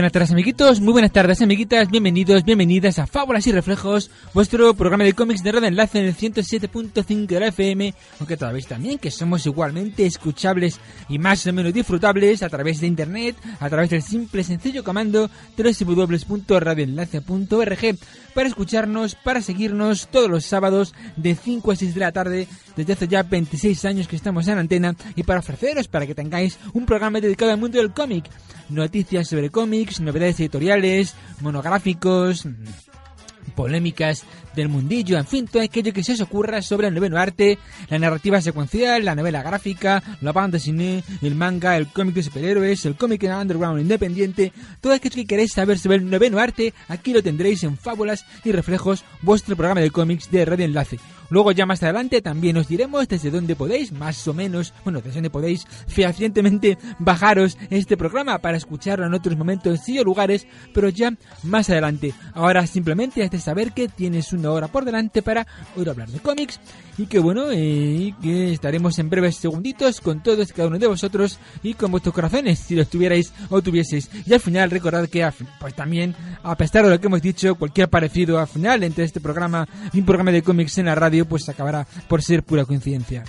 buenas tardes, amiguitos, muy buenas tardes, amiguitas, bienvenidos, bienvenidas a Fábulas y Reflejos, vuestro programa de cómics de Radio Enlace en el 107.5 de la FM, aunque todavía también que somos igualmente escuchables y más o menos disfrutables a través de internet, a través del simple y sencillo comando www.radioenlace.org para escucharnos, para seguirnos todos los sábados de 5 a 6 de la tarde, desde hace ya 26 años que estamos en antena, y para ofreceros, para que tengáis un programa dedicado al mundo del cómic, noticias sobre cómics, novedades editoriales, monográficos, polémicas del mundillo, en fin, todo aquello que se os ocurra sobre el noveno arte, la narrativa secuencial, la novela gráfica, la banda cine, el manga, el cómic de superhéroes, el cómic underground independiente, todo aquello que queréis saber sobre el noveno arte, aquí lo tendréis en Fábulas y Reflejos, vuestro programa de cómics de Radio Enlace. Luego ya más adelante también os diremos desde dónde podéis, más o menos, bueno, desde dónde podéis fehacientemente bajaros este programa para escucharlo en otros momentos y o lugares, pero ya más adelante. Ahora simplemente has de saber que tienes una hora por delante para oír hablar de cómics y que bueno, y que estaremos en breves segunditos con todos y cada uno de vosotros y con vuestros corazones, si los tuvierais o tuvieseis. Y al final recordad que pues también, a pesar de lo que hemos dicho, cualquier parecido al final entre este programa y un programa de cómics en la radio pues acabará por ser pura coincidencia.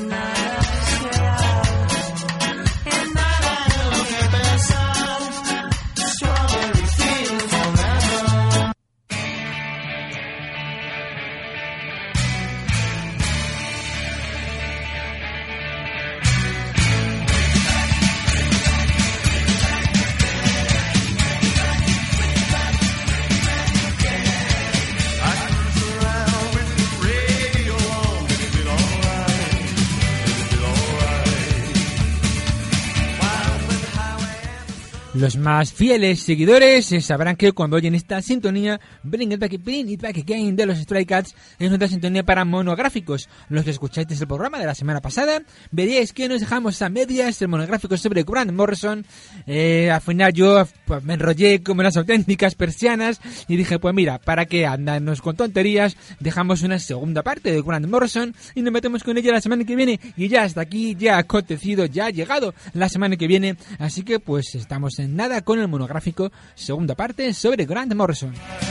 Los más fieles seguidores sabrán que cuando oyen esta sintonía, Bring It Back Again de los Stray Cats es nuestra sintonía para monográficos. Los que escucháis desde el programa de la semana pasada, veríais que nos dejamos a medias el monográfico sobre Grant Morrison. Al final yo pues, me enrollé como las auténticas persianas y dije, pues mira, para que andarnos con tonterías, dejamos una segunda parte de Grant Morrison y nos metemos con ella la semana que viene. Y ya hasta aquí, ya ha acontecido, ya ha llegado la semana que viene. Así que pues estamos en nada con el monográfico segunda parte sobre Grant Morrison.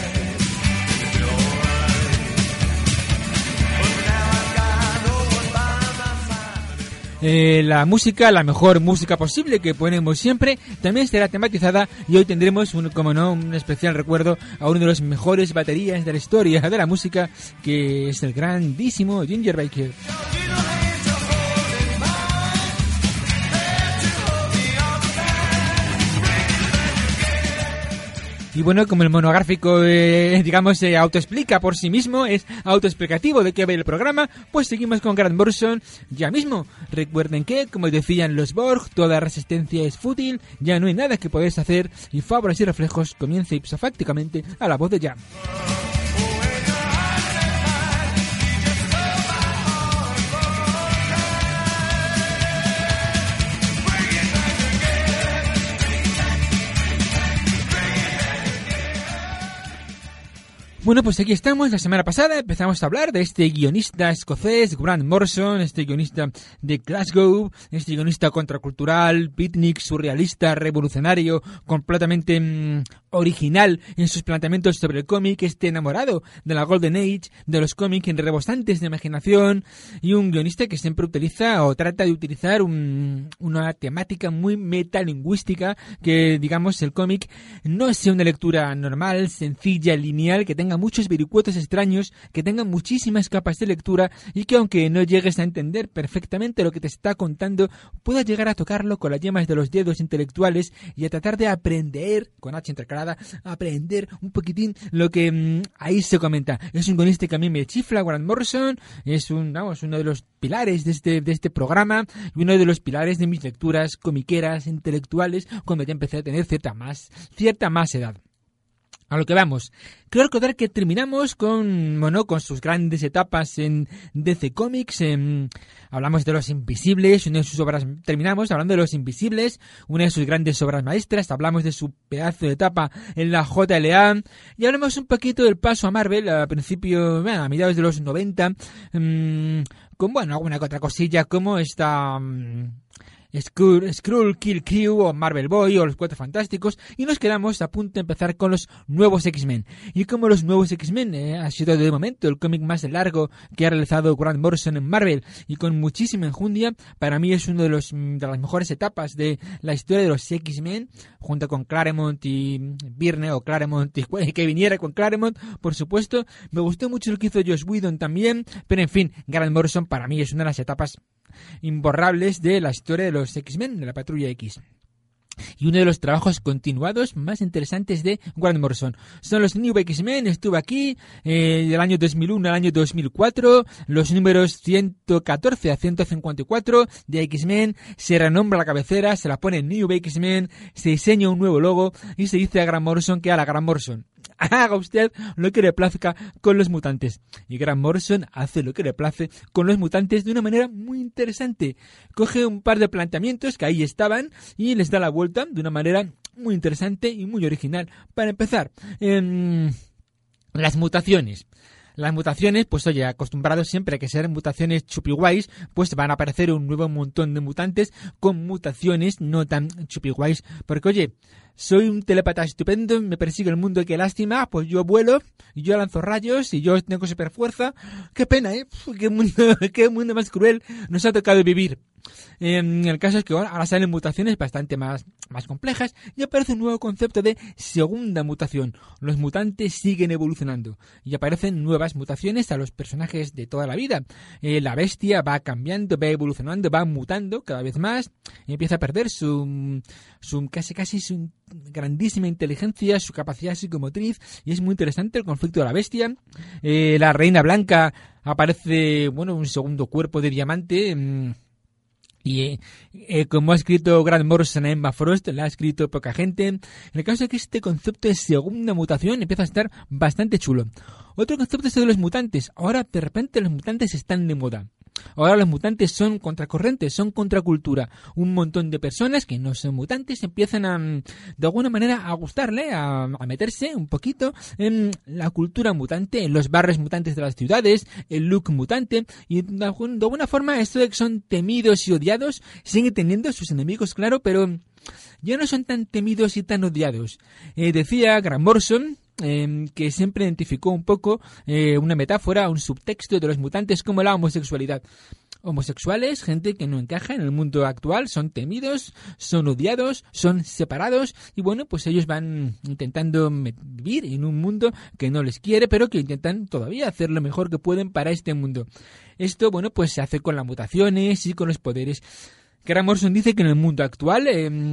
La música, la mejor música posible que ponemos siempre, también será tematizada y hoy tendremos, un especial recuerdo a uno de los mejores baterías de la historia de la música, que es el grandísimo Ginger Baker. Y bueno, como el monográfico, se autoexplica por sí mismo, es autoexplicativo de qué va el programa, pues seguimos con Grant Morrison ya mismo. Recuerden que, como decían los Borg, toda resistencia es fútil, ya no hay nada que podáis hacer, y Fábulas y Reflejos comienza ipsofácticamente a la voz de Jam. Bueno, pues aquí estamos. La semana pasada empezamos a hablar de este guionista escocés, Grant Morrison, este guionista de Glasgow, este guionista contracultural, beatnik, surrealista, revolucionario, completamente original en sus planteamientos sobre el cómic, este enamorado de la Golden Age, de los cómics rebosantes de imaginación, y un guionista que siempre utiliza o trata de utilizar una temática muy metalingüística, que digamos el cómic no sea una lectura normal, sencilla, lineal, que tenga muchos vericuetos extraños, que tenga muchísimas capas de lectura y que aunque no llegues a entender perfectamente lo que te está contando, puedas llegar a tocarlo con las yemas de los dedos intelectuales y a tratar de aprender, con H intercalada, aprender un poquitín lo que ahí se comenta. Es un guionista que a mí me chifla, Grant Morrison, es uno de los pilares de este programa y uno de los pilares de mis lecturas comiqueras, intelectuales, cuando ya empecé a tener cierta más edad. A lo que vamos. Quiero recordar que terminamos con sus grandes etapas en DC Comics. Hablamos de Los Invisibles, una de sus obras. Terminamos hablando de Los Invisibles, una de sus grandes obras maestras. Hablamos de su pedazo de etapa en la JLA. Y hablamos un poquito del paso a Marvel a mediados de los 90. Con alguna que otra cosilla como esta Skrull, Kill Crew o Marvel Boy o los Cuatro Fantásticos, y nos quedamos a punto de empezar con los nuevos X-Men. Y como los nuevos X-Men ha sido de momento el cómic más largo que ha realizado Grant Morrison en Marvel y con muchísima enjundia, para mí es uno de las mejores etapas de la historia de los X-Men, junto con Claremont y Byrne, o Claremont y que viniera con Claremont, por supuesto. Me gustó mucho lo que hizo Joss Whedon también, pero en fin, Grant Morrison para mí es una de las etapas imborrables de la historia de los X-Men, de la Patrulla X. Y uno de los trabajos continuados más interesantes de Grant Morrison son los New X-Men. Estuvo aquí del año 2001 al año 2004, los números 114 a 154 de X-Men. Se renombra la cabecera, se la pone New X-Men, se diseña un nuevo logo y se dice a Grant Morrison que haga Grant Morrison. Haga usted lo que le plazca con los mutantes. Y Grant Morrison hace lo que le place con los mutantes de una manera muy interesante. Coge un par de planteamientos que ahí estaban y les da la vuelta de una manera muy interesante y muy original. Para empezar, las mutaciones. Las mutaciones, pues oye, acostumbrados siempre a que sean mutaciones chupiguays, pues van a aparecer un nuevo montón de mutantes con mutaciones no tan chupiguays. Porque oye, soy un telépata estupendo, me persigue el mundo, qué lástima, pues yo vuelo, y yo lanzo rayos, y yo tengo super fuerza. Qué pena, qué mundo más cruel nos ha tocado vivir. El caso es que ahora salen mutaciones bastante más complejas y aparece un nuevo concepto de segunda mutación. Los mutantes siguen evolucionando y aparecen nuevas mutaciones a los personajes de toda la vida. La bestia va cambiando, va evolucionando, va mutando cada vez más, empieza a perder su casi su grandísima inteligencia, su capacidad psicomotriz, y es muy interesante el conflicto de la bestia. La Reina Blanca aparece, un segundo cuerpo de diamante. Y como ha escrito Grant Morrison a Emma Frost, la ha escrito poca gente. El caso es que este concepto de segunda mutación empieza a estar bastante chulo. Otro concepto es el de los mutantes. Ahora de repente los mutantes están de moda. Ahora los mutantes son contracorrientes, son contracultura. Un montón de personas que no son mutantes empiezan a, de alguna manera, a gustarle, a meterse un poquito en la cultura mutante, en los barrios mutantes de las ciudades, el look mutante, y de alguna forma esto de que son temidos y odiados siguen teniendo sus enemigos, claro, pero ya no son tan temidos y tan odiados. Decía Grant Morrison que siempre identificó un poco una metáfora, un subtexto de los mutantes como la homosexualidad. Homosexuales, gente que no encaja en el mundo actual, son temidos, son odiados, son separados y pues ellos van intentando vivir en un mundo que no les quiere, pero que intentan todavía hacer lo mejor que pueden para este mundo. Esto, pues se hace con las mutaciones y con los poderes. Grant Morrison dice que en el mundo actual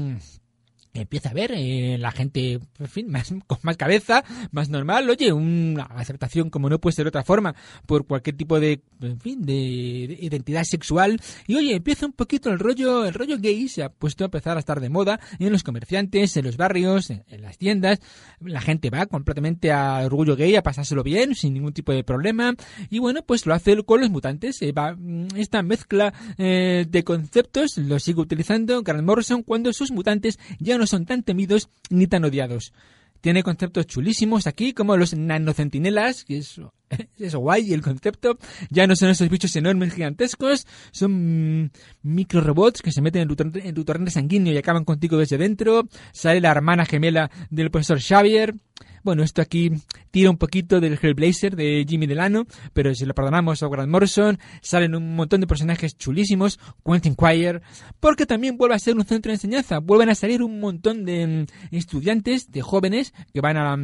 empieza a ver la gente, en fin, con más cabeza, más normal, oye, una aceptación como no puede ser de otra forma por cualquier tipo de, en fin, de identidad sexual, y oye, empieza un poquito el rollo gay, se ha puesto a empezar a estar de moda en los comerciantes, en los barrios, en las tiendas. La gente va completamente a orgullo gay a pasárselo bien, sin ningún tipo de problema, y pues lo hace con los mutantes. Esta mezcla de conceptos lo sigue utilizando Grant Morrison cuando sus mutantes ya no son tan temidos ni tan odiados. Tiene conceptos chulísimos aquí, como los nanocentinelas, que es guay el concepto. Ya no son esos bichos enormes, gigantescos, son micro robots que se meten en tu torrente sanguíneo y acaban contigo desde dentro. Sale la hermana gemela del profesor Xavier. Esto aquí tira un poquito del Hellblazer de Jimmy Delano, pero si lo perdonamos a Grant Morrison, salen un montón de personajes chulísimos, Quentin Quire, porque también vuelve a ser un centro de enseñanza, vuelven a salir un montón de estudiantes, de jóvenes que van a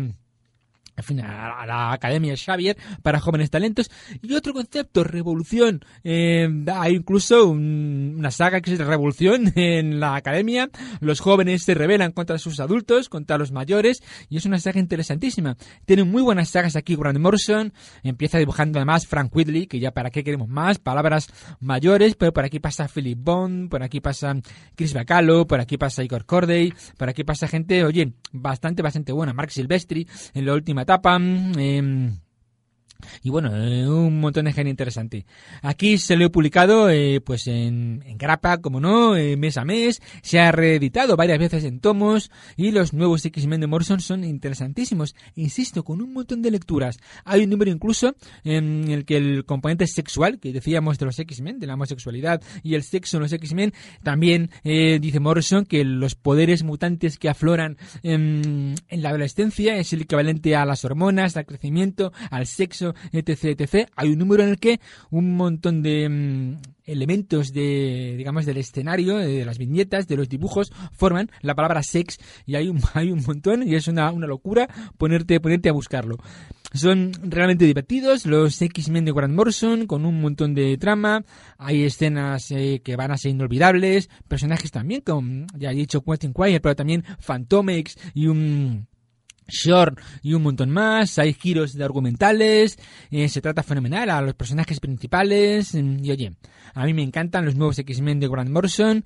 la Academia Xavier para jóvenes talentos. Y otro concepto, revolución. Hay incluso una saga que es Revolución en la Academia. Los jóvenes se rebelan contra sus adultos, contra los mayores, y es una saga interesantísima. Tiene muy buenas sagas aquí Grant Morrison. Empieza dibujando además Frank Whitley, que ya para qué queremos más, palabras mayores, pero por aquí pasa Philip Bond, por aquí pasa Chris Bacalo, por aquí pasa Igor Corday, por aquí pasa gente, oye, bastante buena. Mark Silvestri en la última etapa, Y bueno, un montón de gente interesante. Aquí se lo he publicado pues en grapa, como no, mes a mes. Se ha reeditado varias veces en tomos. Y los nuevos X-Men de Morrison son interesantísimos. Insisto, con un montón de lecturas. Hay un número incluso en el que el componente sexual, que decíamos de los X-Men, de la homosexualidad y el sexo en los X-Men, también dice Morrison que los poderes mutantes que afloran en la adolescencia es el equivalente a las hormonas, al crecimiento, al sexo, etc, etc. Hay un número en el que un montón de elementos digamos, del escenario, de las viñetas, de los dibujos, forman la palabra sex, y hay un montón, y es una locura ponerte a buscarlo. Son realmente divertidos los X-Men de Grant Morrison, con un montón de trama. Hay escenas que van a ser inolvidables, personajes también, como ya he dicho, Quentin Quire, pero también Fantomex y un Short y un montón más. Hay giros de argumentales, se trata fenomenal a los personajes principales, y oye, a mí me encantan los nuevos X-Men de Grant Morrison.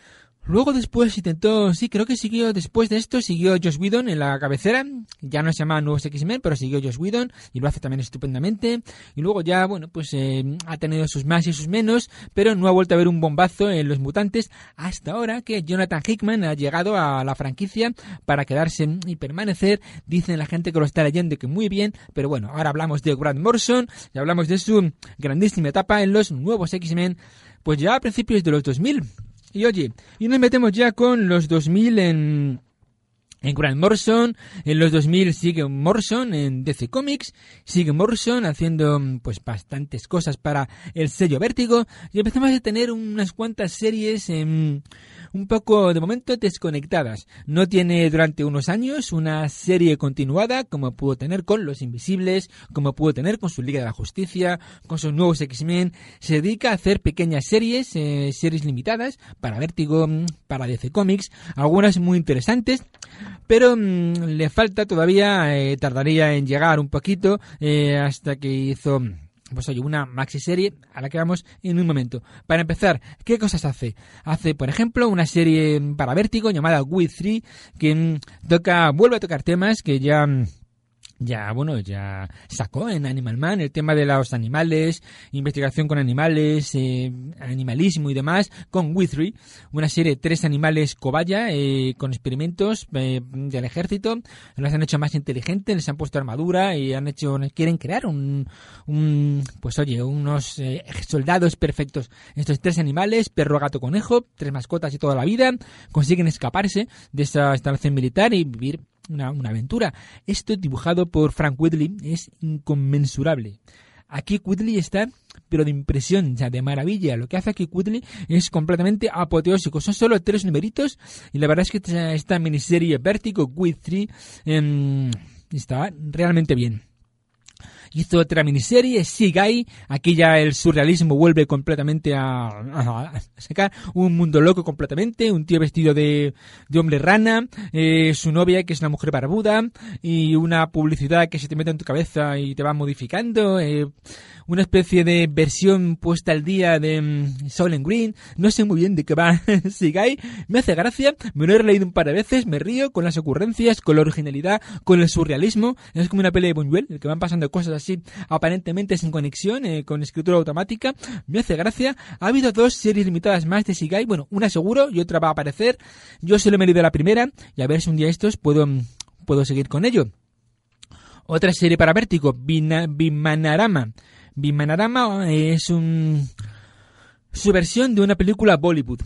Luego después creo que siguió, después de esto siguió Joss Whedon en la cabecera. Ya no se llama Nuevos X-Men, pero siguió Joss Whedon y lo hace también estupendamente. Y luego ya, bueno, pues ha tenido sus más y sus menos, pero no ha vuelto a haber un bombazo en Los Mutantes hasta ahora que Jonathan Hickman ha llegado a la franquicia para quedarse y permanecer. Dicen la gente que lo está leyendo que muy bien, pero bueno, ahora hablamos de Grant Morrison y hablamos de su grandísima etapa en Los Nuevos X-Men, pues ya a principios de los 2000. Y oye, y nos metemos ya con los 2000 en Grant Morrison. En los 2000 sigue Morrison en DC Comics, sigue Morrison haciendo pues bastantes cosas para el sello Vértigo, y empezamos a tener unas cuantas series un poco de momento desconectadas. No tiene durante unos años una serie continuada como pudo tener con Los Invisibles, como pudo tener con su Liga de la Justicia, con sus nuevos X-Men. Se dedica a hacer pequeñas series, series limitadas para Vértigo, para DC Comics, algunas muy interesantes, pero le falta todavía, tardaría en llegar un poquito hasta que hizo pues oye, una maxi serie a la que vamos en un momento. Para empezar, ¿qué cosas hace? Hace, por ejemplo, una serie para Vértigo llamada We 3, que vuelve a tocar temas que ya sacó en Animal Man, el tema de los animales, investigación con animales, animalismo y demás, con We 3, una serie de 3 animales cobaya, con experimentos del ejército. Los han hecho más inteligentes, les han puesto armadura y quieren crear unos soldados perfectos. Estos 3 animales, perro, gato, conejo, 3 mascotas y toda la vida, consiguen escaparse de esta instalación militar y vivir una aventura. Esto dibujado por Frank Whitley es inconmensurable. Aquí Whitley está, pero de impresión, o sea, de maravilla. Lo que hace aquí Whitley es completamente apoteósico. Son solo 3 numeritos y la verdad es que esta miniserie Vértigo We 3 está realmente bien. Hizo otra miniserie, Seaguy. Aquí ya el surrealismo vuelve completamente a sacar un mundo loco completamente. Un tío vestido de hombre rana, su novia que es una mujer barbuda, y una publicidad que se te mete en tu cabeza y te va modificando. Una especie de versión puesta al día de Soylent Green. No sé muy bien de qué va Seaguy. Me hace gracia, me lo he releído un par de veces, me río con las ocurrencias, con la originalidad, con el surrealismo. Es como una peli de Buñuel, en el que van pasando cosas así aparentemente sin conexión, con escritura automática. Me hace gracia. Ha habido 2 series limitadas más de Seaguy, bueno, una seguro y otra va a aparecer. Yo solo me he leído la primera y a ver si un día estos puedo seguir con ello. Otra serie para Vértigo, Vimanarama. Vimanarama es su versión de una película Bollywood.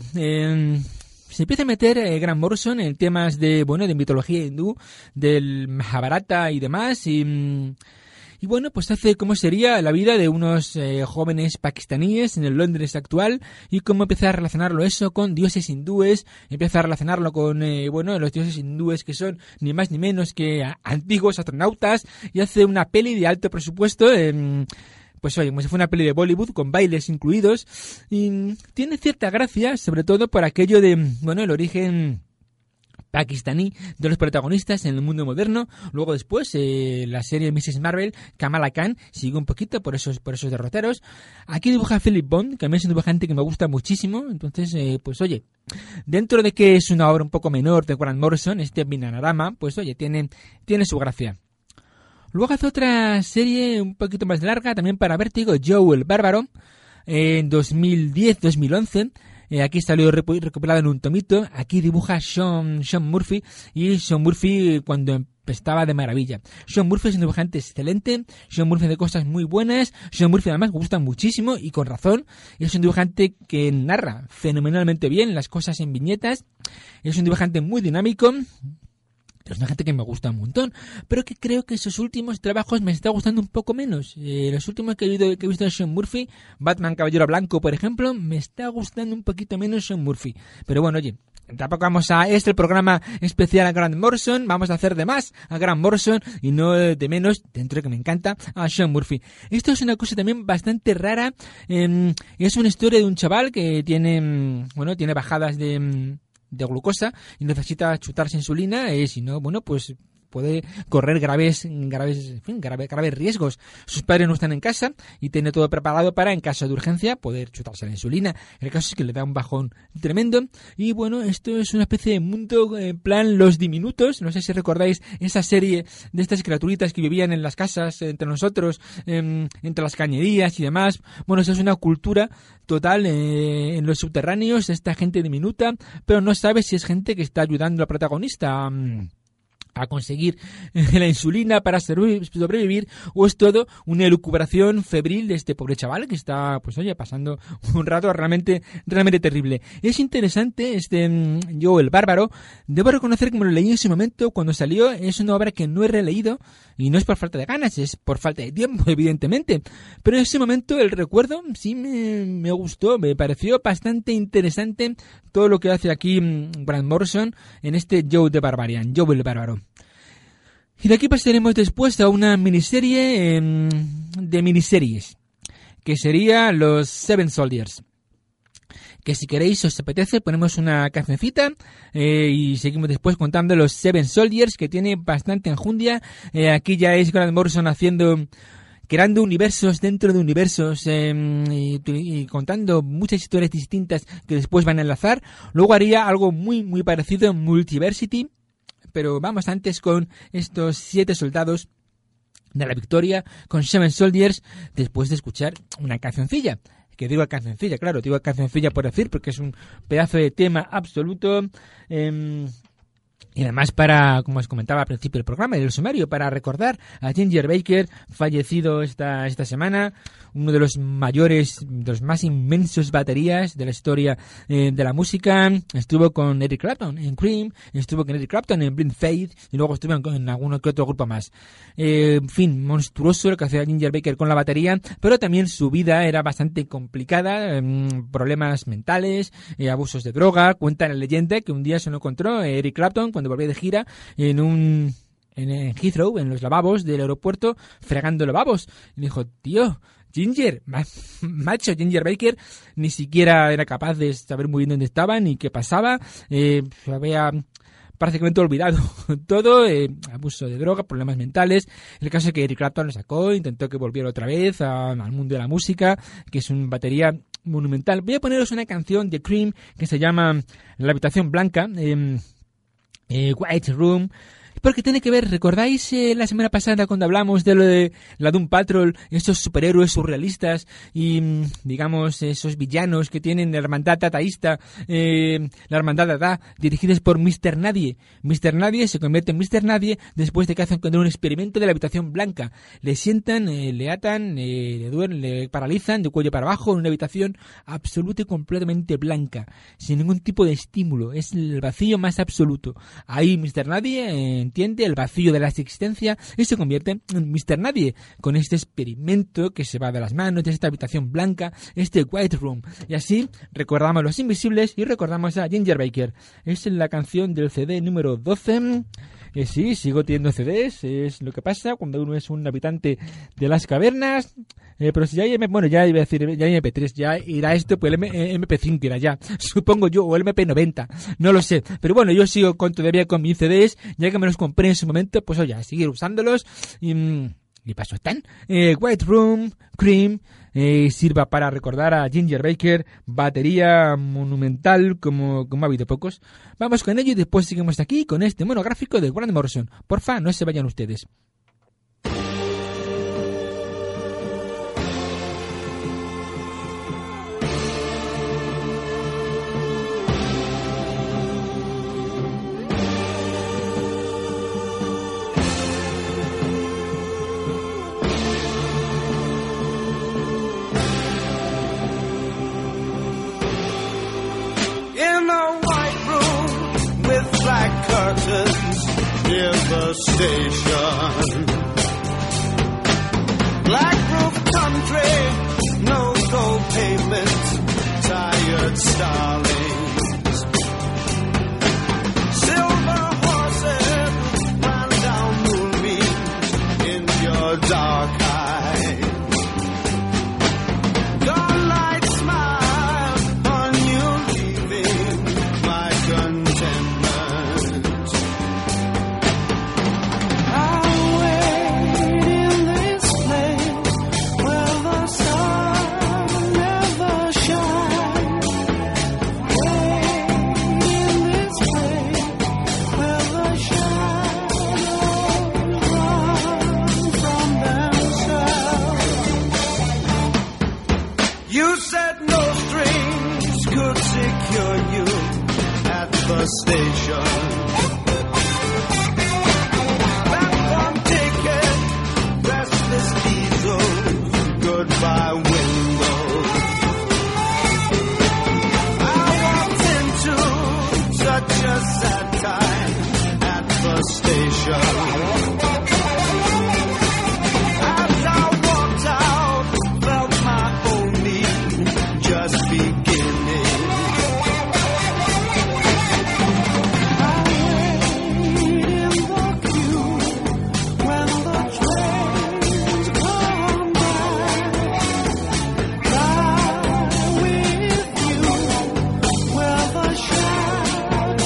Se empieza a meter Grant Morrison en temas de mitología hindú, del Mahabharata y demás, y bueno, pues hace cómo sería la vida de unos jóvenes pakistaníes en el Londres actual, y cómo empieza a relacionarlo eso con dioses hindúes. Empieza a relacionarlo con los dioses hindúes que son ni más ni menos que antiguos astronautas, y hace una peli de alto presupuesto, pues oye, como si fuera una peli de Bollywood, con bailes incluidos, y tiene cierta gracia, sobre todo por aquello de, el origen pakistaní de los protagonistas en el mundo moderno. Luego después la serie Mrs. Marvel, Kamala Khan, sigue un poquito por esos derroteros. Aquí dibuja Philip Bond, que a mí es un dibujante que me gusta muchísimo. Entonces, pues oye, dentro de que es una obra un poco menor de Grant Morrison, este Vimanarama, pues oye, tiene su gracia. Luego hace otra serie un poquito más larga, también para Vértigo, Joe el Bárbaro, en 2010-2011. Aquí salió recopilado en un tomito. Aquí dibuja Sean Murphy, y Sean Murphy cuando estaba de maravilla. Sean Murphy es un dibujante excelente. Sean Murphy hace cosas muy buenas. Sean Murphy además me gusta muchísimo y con razón. Es un dibujante que narra fenomenalmente bien las cosas en viñetas. Es un dibujante muy dinámico. Es una gente que me gusta un montón, pero que creo que esos últimos trabajos me está gustando un poco menos. Los últimos que he visto de Sean Murphy, Batman Caballero Blanco, por ejemplo, me está gustando un poquito menos Sean Murphy. Pero bueno, oye, tampoco vamos a... Es el programa especial a Grant Morrison, vamos a hacer de más a Grant Morrison y no de menos, dentro de que me encanta, a Sean Murphy. Esto es una cosa también bastante rara. Es una historia de un chaval que tiene bajadas de glucosa y necesita chutarse insulina, si no, bueno, pues puede correr graves riesgos. Sus padres no están en casa y tiene todo preparado para, en caso de urgencia, poder chutarse la insulina. El caso es que le da un bajón tremendo y bueno, esto es una especie de mundo en plan Los Diminutos. No sé si recordáis esa serie de estas criaturitas que vivían en las casas entre nosotros, entre las cañerías y demás. Bueno, eso es una cultura total en los subterráneos, esta gente diminuta, pero no sabe si es gente que está ayudando al protagonista a conseguir la insulina para sobrevivir, o es todo una elucubración febril de este pobre chaval que está, pues oye, pasando un rato realmente terrible. Es interesante Joe el Bárbaro. Debo reconocer que me lo leí en ese momento cuando salió. Es una obra que no he releído y no es por falta de ganas, es por falta de tiempo, evidentemente, pero en ese momento el recuerdo sí me gustó, me pareció bastante interesante todo lo que hace aquí Grant Morrison en este Joe el Bárbaro. Y de aquí pasaremos después a una miniserie de miniseries, que sería Los Seven Soldiers. Que si queréis, os apetece, ponemos una cancioncita y seguimos después contando Los Seven Soldiers, que tiene bastante enjundia. Aquí ya es Grant Morrison creando universos dentro de universos y contando muchas historias distintas que después van a enlazar. Luego haría algo muy muy parecido en Multiversity, pero vamos antes con estos 7 soldados de la victoria, con Seven Soldiers, después de escuchar una cancioncilla. Que digo cancioncilla, claro, digo cancioncilla por decir, porque es un pedazo de tema absoluto. Y además como os comentaba al principio del programa, en el sumario, para recordar a Ginger Baker, fallecido esta semana, uno de los mayores, de los más inmensos baterías de la historia de la música. Estuvo con Eric Clapton en Cream, estuvo con Eric Clapton en Blind Faith y luego estuvo en alguno que otro grupo más. En fin, monstruoso lo que hacía Ginger Baker con la batería, pero también su vida era bastante complicada, problemas mentales, abusos de droga. Cuenta la leyenda que un día se lo encontró Eric Clapton cuando volvió de gira en Heathrow, en los lavabos del aeropuerto, fregando lavabos. Y dijo, tío, Ginger Ginger Baker ni siquiera era capaz de saber muy bien dónde estaba ni qué pasaba. Había prácticamente olvidado todo, abuso de droga, problemas mentales. El caso es que Eric Clapton lo sacó, intentó que volviera otra vez al mundo de la música, que es una batería monumental. Voy a poneros una canción de Cream que se llama La habitación blanca, White Room, porque tiene que ver, ¿recordáis la semana pasada cuando hablamos de lo de la Doom Patrol, estos superhéroes surrealistas y, digamos, esos villanos que tienen la hermandad dadaísta, la hermandad Dada, dirigidos por Mr. Nadie? Mr. Nadie se convierte en Mr. Nadie después de que hacen un experimento de la habitación blanca. Le sientan, le atan, le duermen, le paralizan de cuello para abajo en una habitación absoluta y completamente blanca, sin ningún tipo de estímulo. Es el vacío más absoluto. Ahí Mr. Nadie entiende el vacío de la existencia y se convierte en Mr. Nadie con este experimento que se va de las manos de esta habitación blanca, este White Room. Y así recordamos a los invisibles y recordamos a Ginger Baker. Es la canción del CD número 12. Sí, sigo teniendo CDs, es lo que pasa cuando uno es un habitante de las cavernas. Pero si ya hay ya iba a decir, ya hay MP3, ya irá esto, pues el MP5 irá ya, supongo yo, o el MP90, no lo sé. Pero bueno, yo sigo todavía con mis CDs, ya que me los compré en su momento, pues oye, a seguir usándolos. Y paso están. White Room, Cream, sirva para recordar a Ginger Baker, batería monumental como ha habido pocos. Vamos con ello y después seguimos aquí con este monográfico de Grant Morrison. Porfa, no se vayan ustedes. station. Black roof country, no gold pavement, tired starlings. Silver horses ran down moonbeam in your dark eyes. Dawnlight smile on you, leaving my contentment. I'll wait in this place where the sun never shines. Wait in this place where the shadows run from themselves. You said no strings could secure you at the station. Platform ticket, restless diesel, goodbye windows. I walked into such a sad time at the station. As I walked out, felt my own need just beginning. I wait in the queue when the trains come by. Lie with you where the shadows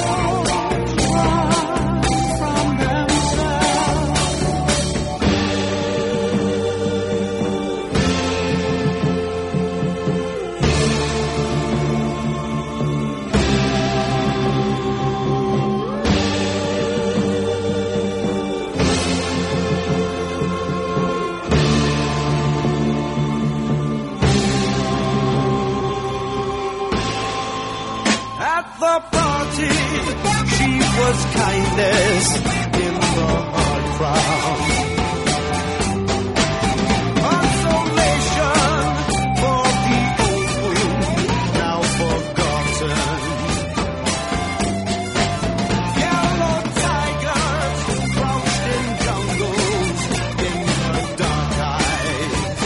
run from themselves. At the party, she was kindness in the hard crowd. Consolation for the old wound, now forgotten. Yellow tigers crouched in jungles in her dark eyes.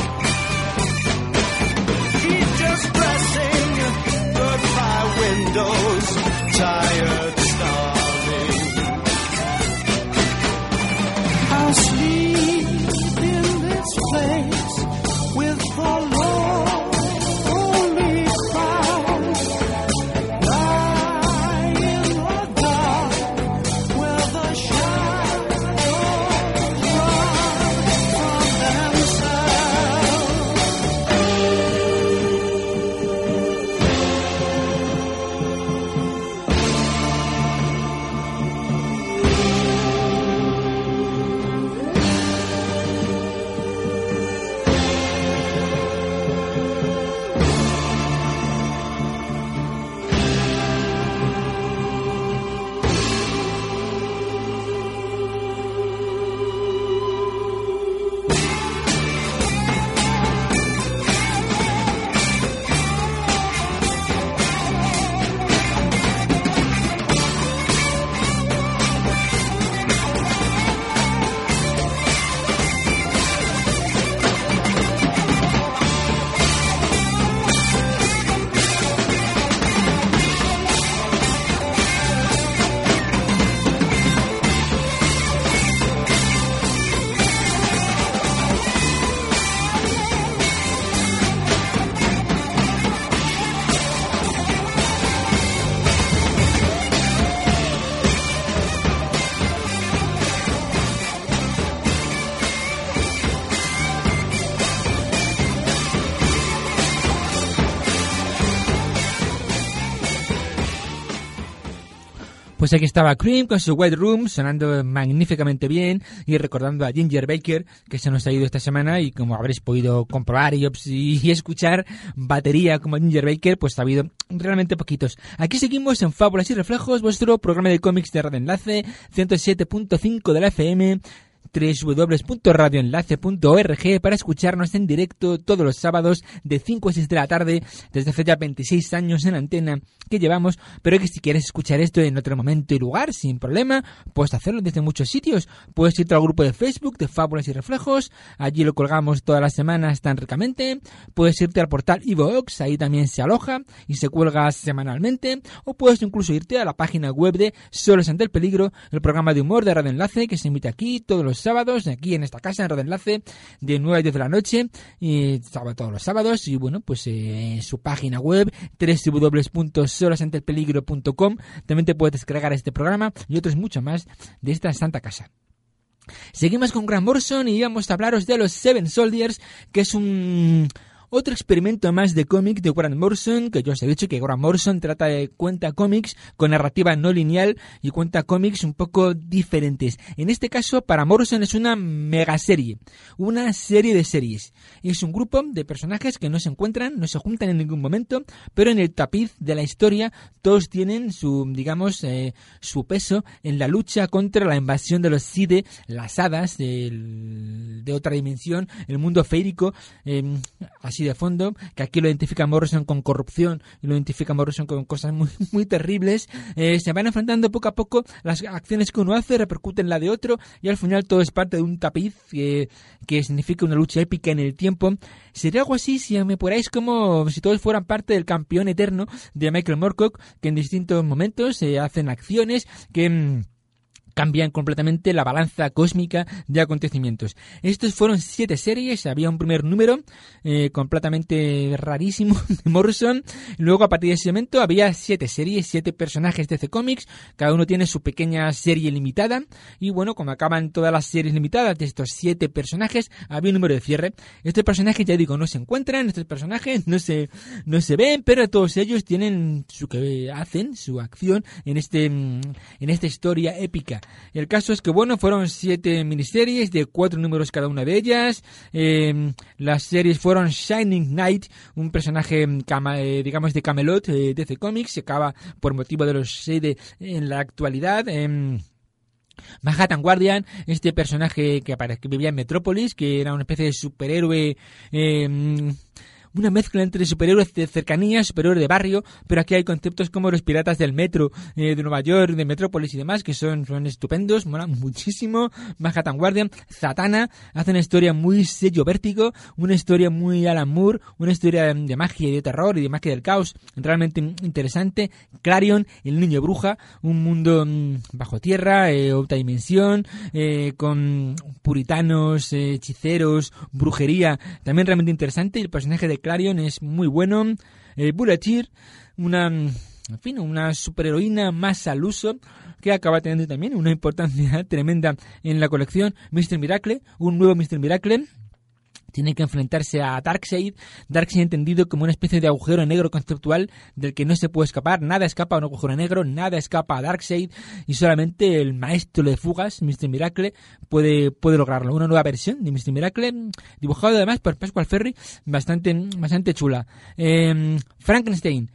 She's just dressing goodbye windows, tired starving. I'll sleep in this place with the lonely crowd. Lie in the dark where the shadows run from themselves. Pues aquí estaba Cream con su White Room sonando magníficamente bien y recordando a Ginger Baker, que se nos ha ido esta semana, y como habréis podido comprobar y escuchar, batería como Ginger Baker pues ha habido realmente poquitos. Aquí seguimos en Fábulas y Reflejos, vuestro programa de cómics de Radio Enlace, 107.5 de la FM, www.radioenlace.org para escucharnos en directo todos los sábados de 5 a 6 de la tarde, desde hace ya 26 años en antena que llevamos, pero que si quieres escuchar esto en otro momento y lugar, sin problema, puedes hacerlo desde muchos sitios. Puedes irte al grupo de Facebook de Fábulas y Reflejos, allí lo colgamos todas las semanas tan ricamente. Puedes irte al portal iVoox, ahí también se aloja y se cuelga semanalmente, o puedes incluso irte a la página web de Solos ante el Peligro, el programa de humor de Radio Enlace que se emite aquí todos los sábados, aquí en esta casa en Radio Enlace, de 9 a 10 de la noche, y todos los sábados. Y bueno, pues en su página web www.solosanteelpeligro.com también te puedes descargar este programa y otros mucho más de esta santa casa. Seguimos con Grant Morrison y vamos a hablaros de los Seven Soldiers, que es otro experimento más de cómic de Grant Morrison, que yo os he dicho que Grant Morrison cuenta cómics con narrativa no lineal y cuenta cómics un poco diferentes. En este caso, para Morrison es una megaserie, una serie de series. Es un grupo de personajes que no se encuentran, no se juntan en ningún momento, pero en el tapiz de la historia todos tienen su peso en la lucha contra la invasión de los Side, las hadas de otra dimensión, el mundo feérico, así de fondo, que aquí lo identifica Morrison con corrupción y lo identifica Morrison con cosas muy, muy terribles. Se van enfrentando poco a poco, las acciones que uno hace repercuten en la de otro y al final todo es parte de un tapiz que significa una lucha épica en el tiempo. Sería algo así si me apuráis como si todos fueran parte del campeón eterno de Michael Moorcock, que en distintos momentos hacen acciones que cambian completamente la balanza cósmica de acontecimientos. Estos fueron 7 series, había un primer número completamente rarísimo de Morrison, luego a partir de ese momento había 7 series, 7 personajes de DC Comics, cada uno tiene su pequeña serie limitada, y bueno, como acaban todas las series limitadas de estos 7 personajes, había un número de cierre. Estos personajes, ya digo, no se encuentran, estos personajes no se ven, pero todos ellos tienen su acción en esta historia épica. El caso es que, bueno, fueron 7 miniseries de 4 números cada una de ellas. Las series fueron Shining Knight, un personaje, digamos, de Camelot, de DC Comics, se acaba por motivo de los Shade en la actualidad. Manhattan Guardian, este personaje que vivía en Metrópolis, que era una especie de superhéroe, una mezcla entre superhéroes de cercanía, superhéroes de barrio, pero aquí hay conceptos como los piratas del metro de Nueva York, de Metrópolis y demás, que son estupendos, molan muchísimo. Manhattan Guardian, Zatanna, hace una historia muy sello Vértigo, una historia muy Alan Moore, una historia de magia y de terror y de magia del caos, realmente interesante. Clarion, el niño bruja, un mundo bajo tierra, otra dimensión, con puritanos, hechiceros, brujería, también realmente interesante. Y el personaje de Clarion es muy bueno. Bulleteer, una superheroína más al uso, que acaba teniendo también una importancia tremenda en la colección. Mr. Miracle, un nuevo Mr. Miracle, tiene que enfrentarse a Darkseid entendido como una especie de agujero negro conceptual del que no se puede escapar. Nada escapa a un agujero negro, nada escapa a Darkseid, y solamente el maestro de fugas, Mr. Miracle, puede lograrlo. Una nueva versión de Mr. Miracle, dibujado además por Pascual Ferry, bastante chula. Frankenstein,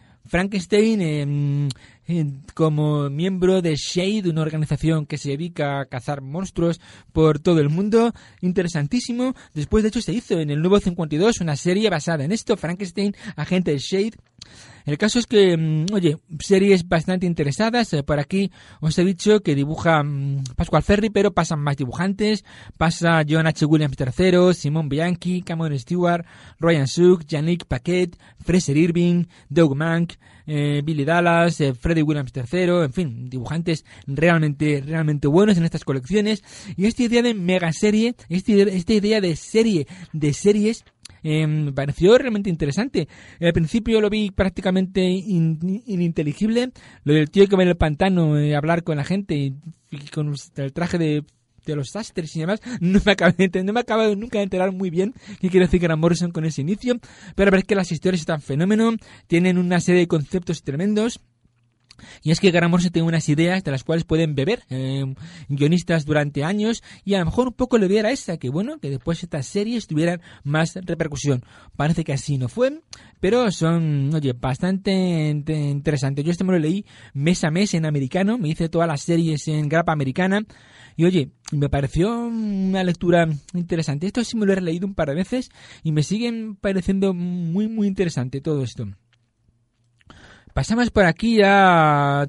como miembro de Shade, una organización que se dedica a cazar monstruos por todo el mundo, interesantísimo. Después, de hecho, se hizo en el Nuevo 52 una serie basada en esto, Frankenstein, agente de Shade. El caso es que, series bastante interesadas. Por aquí os he dicho que dibuja Pascual Ferry, pero pasan más dibujantes. Pasa John H. Williams III, Simon Bianchi, Cameron Stewart, Ryan Suk, Yannick Paquet, Fraser Irving, Doug Mank, Billy Dallas, Freddie Williams III, en fin, dibujantes realmente buenos en estas colecciones. Y esta idea de megaserie, esta idea de serie de series, me pareció realmente interesante. Al principio lo vi prácticamente ininteligible, lo del tío que va en el pantano hablar con la gente y con el traje de los Asters y demás, no me acabo nunca de enterar muy bien qué quiere decir Grant Morrison con ese inicio, pero la verdad es que las historias están fenómeno, tienen una serie de conceptos tremendos. Y es que Grant Morrison tiene unas ideas de las cuales pueden beber guionistas durante años, y a lo mejor un poco le diera esa, que bueno, que después estas series tuvieran más repercusión. Parece que así no fue, pero son, oye, bastante interesantes. Yo me lo leí mes a mes en americano, me hice todas las series en grapa americana, y oye, me pareció una lectura interesante. Esto sí me lo he releído un par de veces y me siguen pareciendo muy, muy interesante todo esto. Pasamos por aquí a...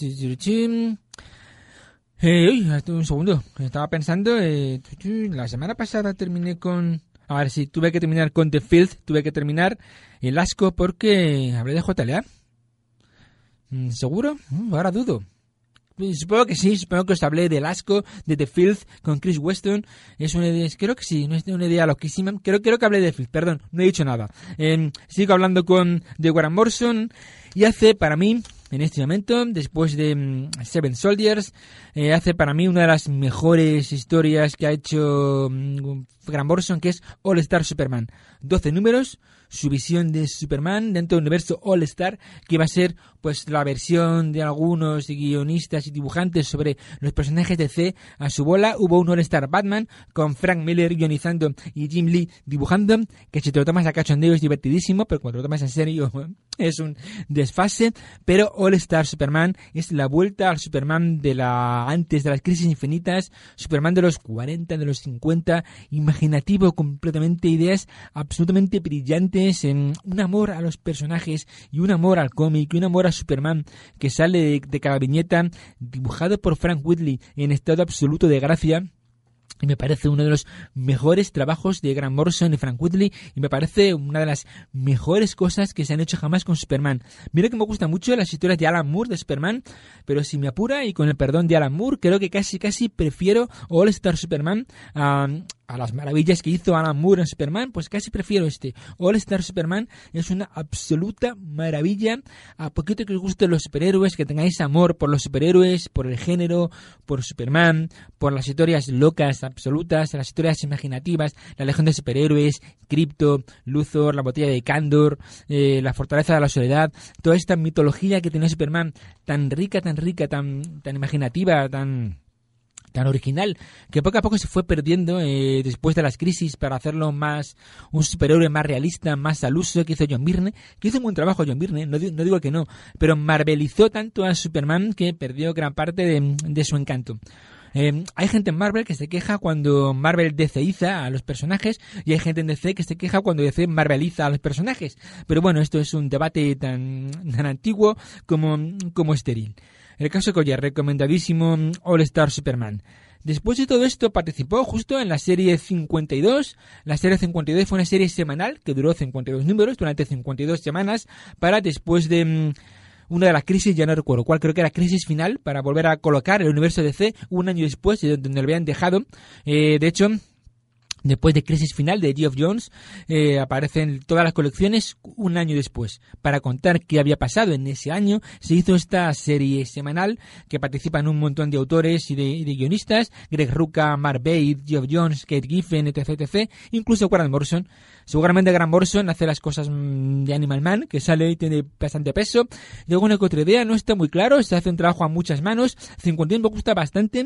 un segundo. Estaba pensando... la semana pasada terminé con... A ver, sí, tuve que terminar con The Filth. Tuve que terminar el asco porque... ¿Hablé de JLA? ¿Seguro? Ahora dudo. Supongo que sí, supongo que os hablé del asco de The Filth con Chris Weston. Es una idea, creo que sí, no es una idea loquísima. Creo que hablé de The Filth, perdón, no he dicho nada. Sigo hablando de Grant Morrison y hace para mí, en este momento, después de Seven Soldiers, hace para mí una de las mejores historias que ha hecho Grant Morrison, que es All Star Superman. 12 números, su visión de Superman dentro del universo All Star, que va a ser pues la versión de algunos guionistas y dibujantes sobre los personajes de DC a su bola. Hubo un All Star Batman con Frank Miller guionizando y Jim Lee dibujando, que si te lo tomas a cachondeo es divertidísimo, pero cuando lo tomas en serio es un desfase. Pero All Star Superman es la vuelta al Superman de antes de las crisis infinitas, Superman de los 40, de los 50, imaginativo completamente, ideas absolutamente brillantes, en un amor a los personajes y un amor al cómic y un amor a Superman que sale de cada viñeta, dibujado por Frank Whitley en estado absoluto de gracia. Y me parece uno de los mejores trabajos de Grant Morrison y Frank Whitley, y me parece una de las mejores cosas que se han hecho jamás con Superman. Mira que me gustan mucho las historias de Alan Moore de Superman, pero si me apura, y con el perdón de Alan Moore, creo que casi prefiero All Star Superman a las maravillas que hizo Alan Moore en Superman. Pues casi prefiero este. All Star Superman es una absoluta maravilla. A poquito que os gusten los superhéroes, que tengáis amor por los superhéroes, por el género, por Superman, por las historias locas absolutas, las historias imaginativas, la Legión de Superhéroes, Krypto, Luthor, la botella de Kandor, la fortaleza de la soledad, toda esta mitología que tenía Superman, tan rica, tan imaginativa, tan original, que poco a poco se fue perdiendo después de las crisis, para hacerlo más un superhéroe más realista, más al uso, que hizo John Byrne, que hizo un buen trabajo John Byrne, no digo que no, pero marvelizó tanto a Superman que perdió gran parte de su encanto. Hay gente en Marvel que se queja cuando Marvel DCiza a los personajes, y hay gente en DC que se queja cuando DC Marveliza a los personajes, pero bueno, esto es un debate tan antiguo como estéril. El caso que, oye, recomendadísimo All Star Superman. Después de todo esto participó justo en la serie 52. La serie 52 fue una serie semanal que duró 52 números durante 52 semanas, para después de una de las crisis, ya no recuerdo cuál, creo que era Crisis Final, para volver a colocar el universo DC un año después de donde lo habían dejado. De hecho, después de Crisis Final de Geoff Johns, aparecen todas las colecciones un año después. Para contar qué había pasado en ese año, se hizo esta serie semanal que participan un montón de autores y de guionistas: Greg Rucka, Mark Waid, Geoff Johns, Kate Giffen, etc. Incluso Grant Morrison. Seguramente Grant Morrison hace las cosas de Animal Man, que sale y tiene bastante peso. Y alguna que otra idea, no está muy claro, se hace un trabajo a muchas manos. 51 me gusta bastante.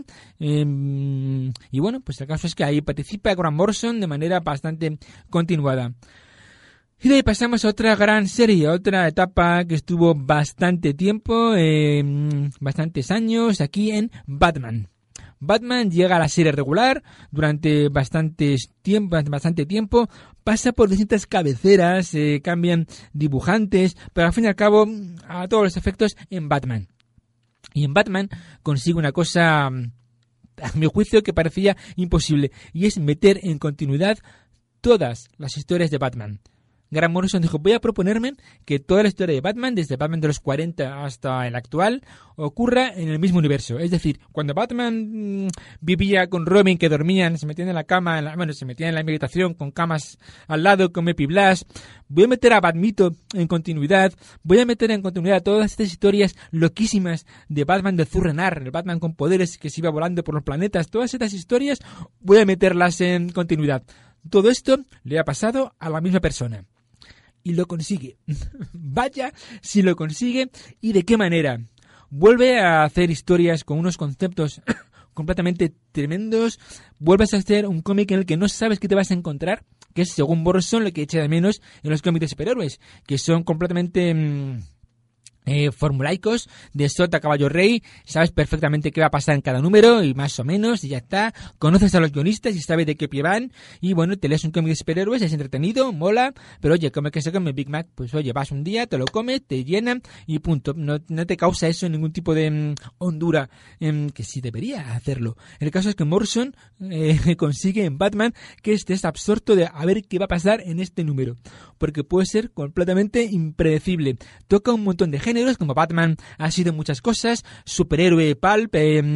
Y bueno, pues el caso es que ahí participa Grant Morrison de manera bastante continuada. Y de ahí pasamos a otra gran serie, otra etapa que estuvo bastante tiempo, bastantes años, aquí en Batman. Batman llega a la serie regular durante bastante tiempo, pasa por distintas cabeceras, cambian dibujantes, pero al fin y al cabo, a todos los efectos, en Batman. Y en Batman consigue una cosa, a mi juicio, que parecía imposible, y es meter en continuidad todas las historias de Batman. Grant Morrison dijo: voy a proponerme que toda la historia de Batman, desde Batman de los 40 hasta el actual, ocurra en el mismo universo. Es decir, cuando Batman vivía con Robin, que dormían, se metían en la cama, se metían en la habitación con camas al lado, con Mepi Blas, voy a meter a Batmito en continuidad, voy a meter en continuidad todas estas historias loquísimas de Batman de Zur-En-Arrh, el Batman con poderes que se iba volando por los planetas, todas estas historias voy a meterlas en continuidad. Todo esto le ha pasado a la misma persona. Y lo consigue. Vaya si lo consigue, y de qué manera. vuelve a hacer historias con unos conceptos completamente tremendos. Vuelves a hacer un cómic en el que no sabes qué te vas a encontrar, que es, según Morrison, lo que echa de menos en los cómics de superhéroes, que son completamente formulaicos, de sota a caballo rey. Sabes perfectamente qué va a pasar en cada número y más o menos, y ya está. Conoces a los guionistas y sabes de qué pie van, y bueno, te lees un cómic de superhéroes, es entretenido, mola, pero oye, como que se come Big Mac, pues oye, vas un día, te lo comes, te llena y punto. No te causa eso ningún tipo de hondura, que sí debería hacerlo. El caso es que Morrison consigue en Batman que estés absorto de a ver qué va a pasar en este número, porque puede ser completamente impredecible. Toca un montón de géneros, como Batman ha sido muchas cosas: superhéroe pulp,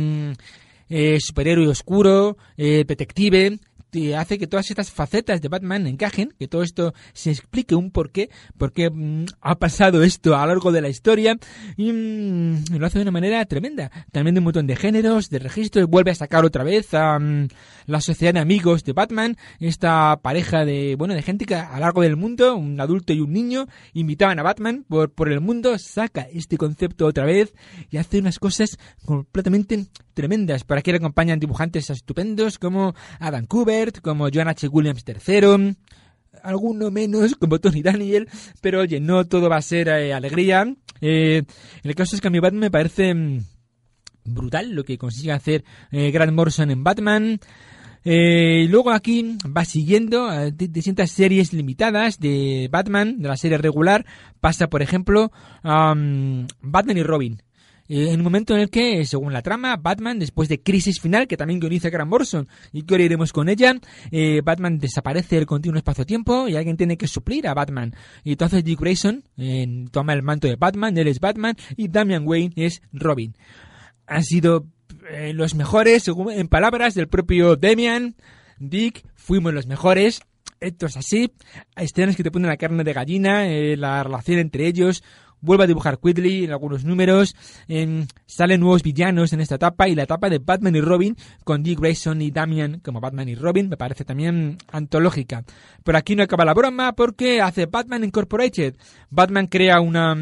superhéroe oscuro, detective. Hace que todas estas facetas de Batman encajen, que todo esto se explique un porqué ha pasado esto a lo largo de la historia, y lo hace de una manera tremenda. También de un montón de géneros, de registros. Vuelve a sacar otra vez a la sociedad de amigos de Batman, esta pareja de gente que a lo largo del mundo, un adulto y un niño, invitaban a Batman por el mundo. Saca este concepto otra vez y hace unas cosas completamente tremendas. Por aquí le acompañan dibujantes estupendos como Adam Kubert, como John H. Williams III, alguno menos como Tony Daniel, pero oye, no todo va a ser alegría. El caso es que a mi Batman me parece brutal lo que consigue hacer Grant Morrison en Batman. Luego aquí va siguiendo distintas series limitadas de Batman, de la serie regular. Pasa, por ejemplo, a Batman y Robin. En un momento en el que, según la trama, Batman, después de Crisis Final, que también guioniza Grant Morrison, y que ahora iremos con ella, Batman desaparece del continuo espacio-tiempo y alguien tiene que suplir a Batman. Y entonces Dick Grayson toma el manto de Batman, él es Batman, y Damian Wayne es Robin. Han sido los mejores, según en palabras del propio Damian. Dick, fuimos los mejores. Esto es así. Hay escenas que te ponen la carne de gallina, la relación entre ellos. Vuelve a dibujar Quigley en algunos números. Salen nuevos villanos en esta etapa, y la etapa de Batman y Robin con Dick Grayson y Damian como Batman y Robin me parece también antológica. Pero aquí no acaba la broma, porque hace Batman Incorporated. Batman crea una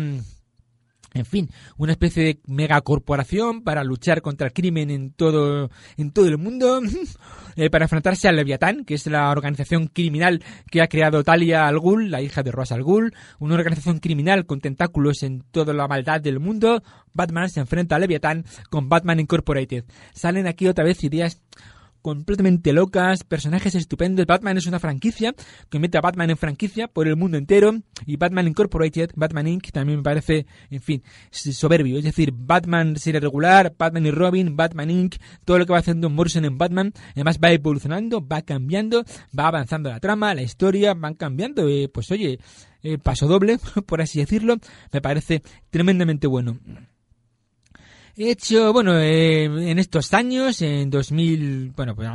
especie de megacorporación para luchar contra el crimen en todo el mundo, para enfrentarse al Leviatán, que es la organización criminal que ha creado Talia al Ghul, la hija de Ra's al Ghul, una organización criminal con tentáculos en toda la maldad del mundo. Batman se enfrenta al Leviatán con Batman Incorporated. Salen aquí otra vez ideas completamente locas, personajes estupendos. Batman es una franquicia que mete a Batman en franquicia por el mundo entero, y Batman Incorporated, Batman Inc. también me parece, soberbio. Es decir, Batman serie regular, Batman y Robin, Batman Inc., todo lo que va haciendo Morrison en Batman, además va evolucionando, va cambiando, va avanzando la trama, la historia, van cambiando, paso doble, por así decirlo. Me parece tremendamente bueno. He hecho, en estos años, en 2000,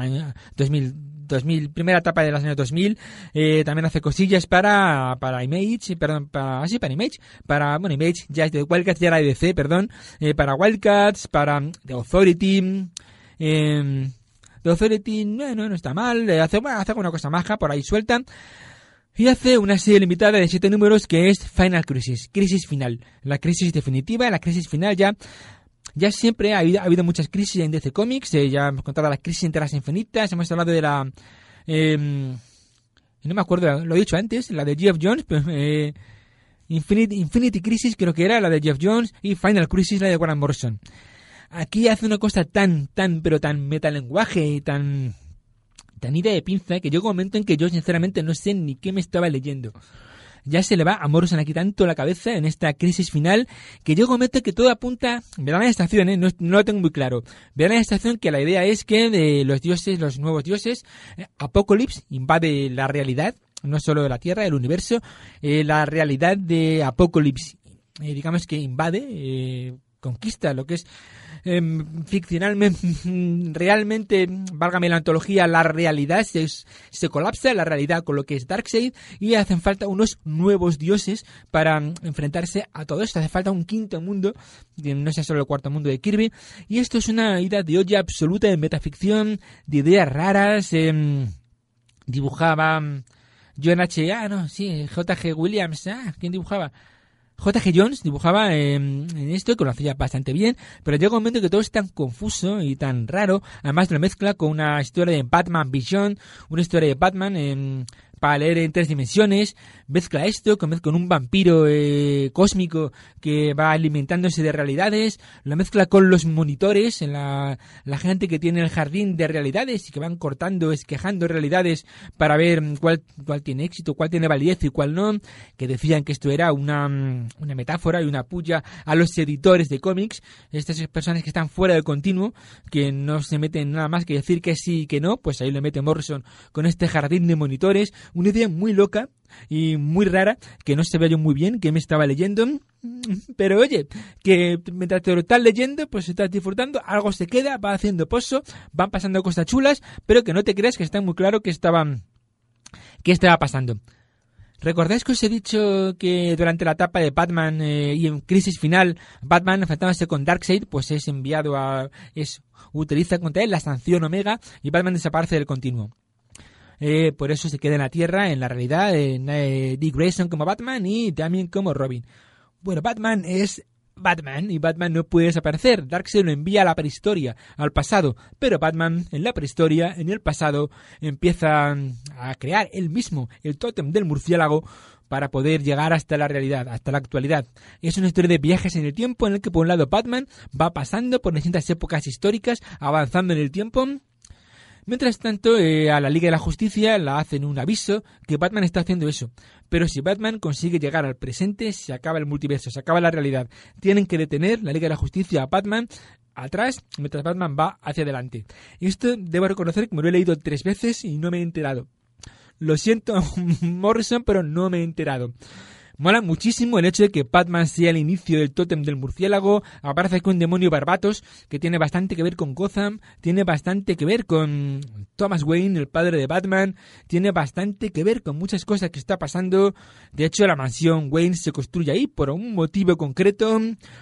primera etapa de los años 2000, también hace cosillas para Image, para Image, ya es de Wildcats, ya era de DC, para Wildcats, para The Authority. The Authority no está mal, hace una cosa maja por ahí suelta. Y hace una serie limitada de 7 números que es Final Crisis, crisis final, la crisis definitiva, la crisis final ya. Ya siempre ha habido muchas crisis en DC Comics, ya hemos contado las crisis en Tierras Infinitas, hemos hablado de la... no me acuerdo, lo he dicho antes, la de Geoff Johns, Infinity Crisis creo que era la de Geoff Johns, y Final Crisis la de Grant Morrison. Aquí hace una cosa tan metalenguaje y tan idea de pinza, que llegó un momento en que yo sinceramente no sé ni qué me estaba leyendo. Ya se le va a Morrison aquí tanto la cabeza en esta crisis final, que llega un momento que todo apunta, verán la estación, no lo tengo muy claro, verán la estación que la idea es que de los nuevos dioses, Apocalypse invade la realidad, no solo de la Tierra, del universo, la realidad de Apocalypse, digamos que invade, conquista lo que es ficcionalmente, realmente, válgame la antología, la realidad se colapsa, la realidad con lo que es Darkseid, y hacen falta unos nuevos dioses para enfrentarse a todo esto. Hace falta un quinto mundo, no sea solo el cuarto mundo de Kirby, y esto es una ida de olla absoluta de metaficción, de ideas raras. Dibujaba J.G. Williams, ¿quién dibujaba? J.G. Jones dibujaba en esto, que lo hacía bastante bien, pero llega un momento que todo es tan confuso y tan raro. Además lo mezcla con una historia de Batman Beyond, una historia de Batman para leer en 3 dimensiones. Mezcla esto con un vampiro cósmico que va alimentándose de realidades. Lo mezcla con los monitores, la gente que tiene el jardín de realidades y que van cortando, esquejando realidades para ver cuál tiene éxito, cuál tiene validez y cuál no. Que decían que esto era una metáfora y una puya a los editores de cómics, estas personas que están fuera del continuo, que no se meten nada más que decir que sí y que no. Pues ahí le mete Morrison con este jardín de monitores. Una idea muy loca y muy rara, que no se ve yo muy bien, que me estaba leyendo, pero oye, que mientras te lo estás leyendo, pues estás disfrutando, algo se queda, va haciendo pozo, van pasando cosas chulas, pero que no te creas que está muy claro qué estaba pasando. ¿Recordáis que os he dicho que durante la etapa de Batman y en Crisis Final, Batman enfrentándose con Darkseid, pues es enviado utiliza contra él la sanción Omega y Batman desaparece del continuo? Por eso se queda en la Tierra, en la realidad, Dick Grayson como Batman y Damian como Robin. Bueno, Batman es Batman y Batman no puede desaparecer. Darkseid lo envía a la prehistoria, al pasado, pero Batman en la prehistoria, en el pasado, empieza a crear él mismo el tótem del murciélago para poder llegar hasta la realidad, hasta la actualidad. Es una historia de viajes en el tiempo en el que por un lado Batman va pasando por distintas épocas históricas, avanzando en el tiempo. Mientras tanto, a la Liga de la Justicia la hacen un aviso que Batman está haciendo eso. Pero si Batman consigue llegar al presente, se acaba el multiverso, se acaba la realidad. Tienen que detener la Liga de la Justicia a Batman atrás, mientras Batman va hacia adelante. Esto debo reconocer que me lo he leído 3 veces y no me he enterado. Lo siento, Morrison, pero no me he enterado. Mola muchísimo el hecho de que Batman sea el inicio del tótem del murciélago. Aparece con un demonio Barbatos que tiene bastante que ver con Gotham, tiene bastante que ver con Thomas Wayne, el padre de Batman, tiene bastante que ver con muchas cosas que está pasando. De hecho, la mansión Wayne se construye ahí por un motivo concreto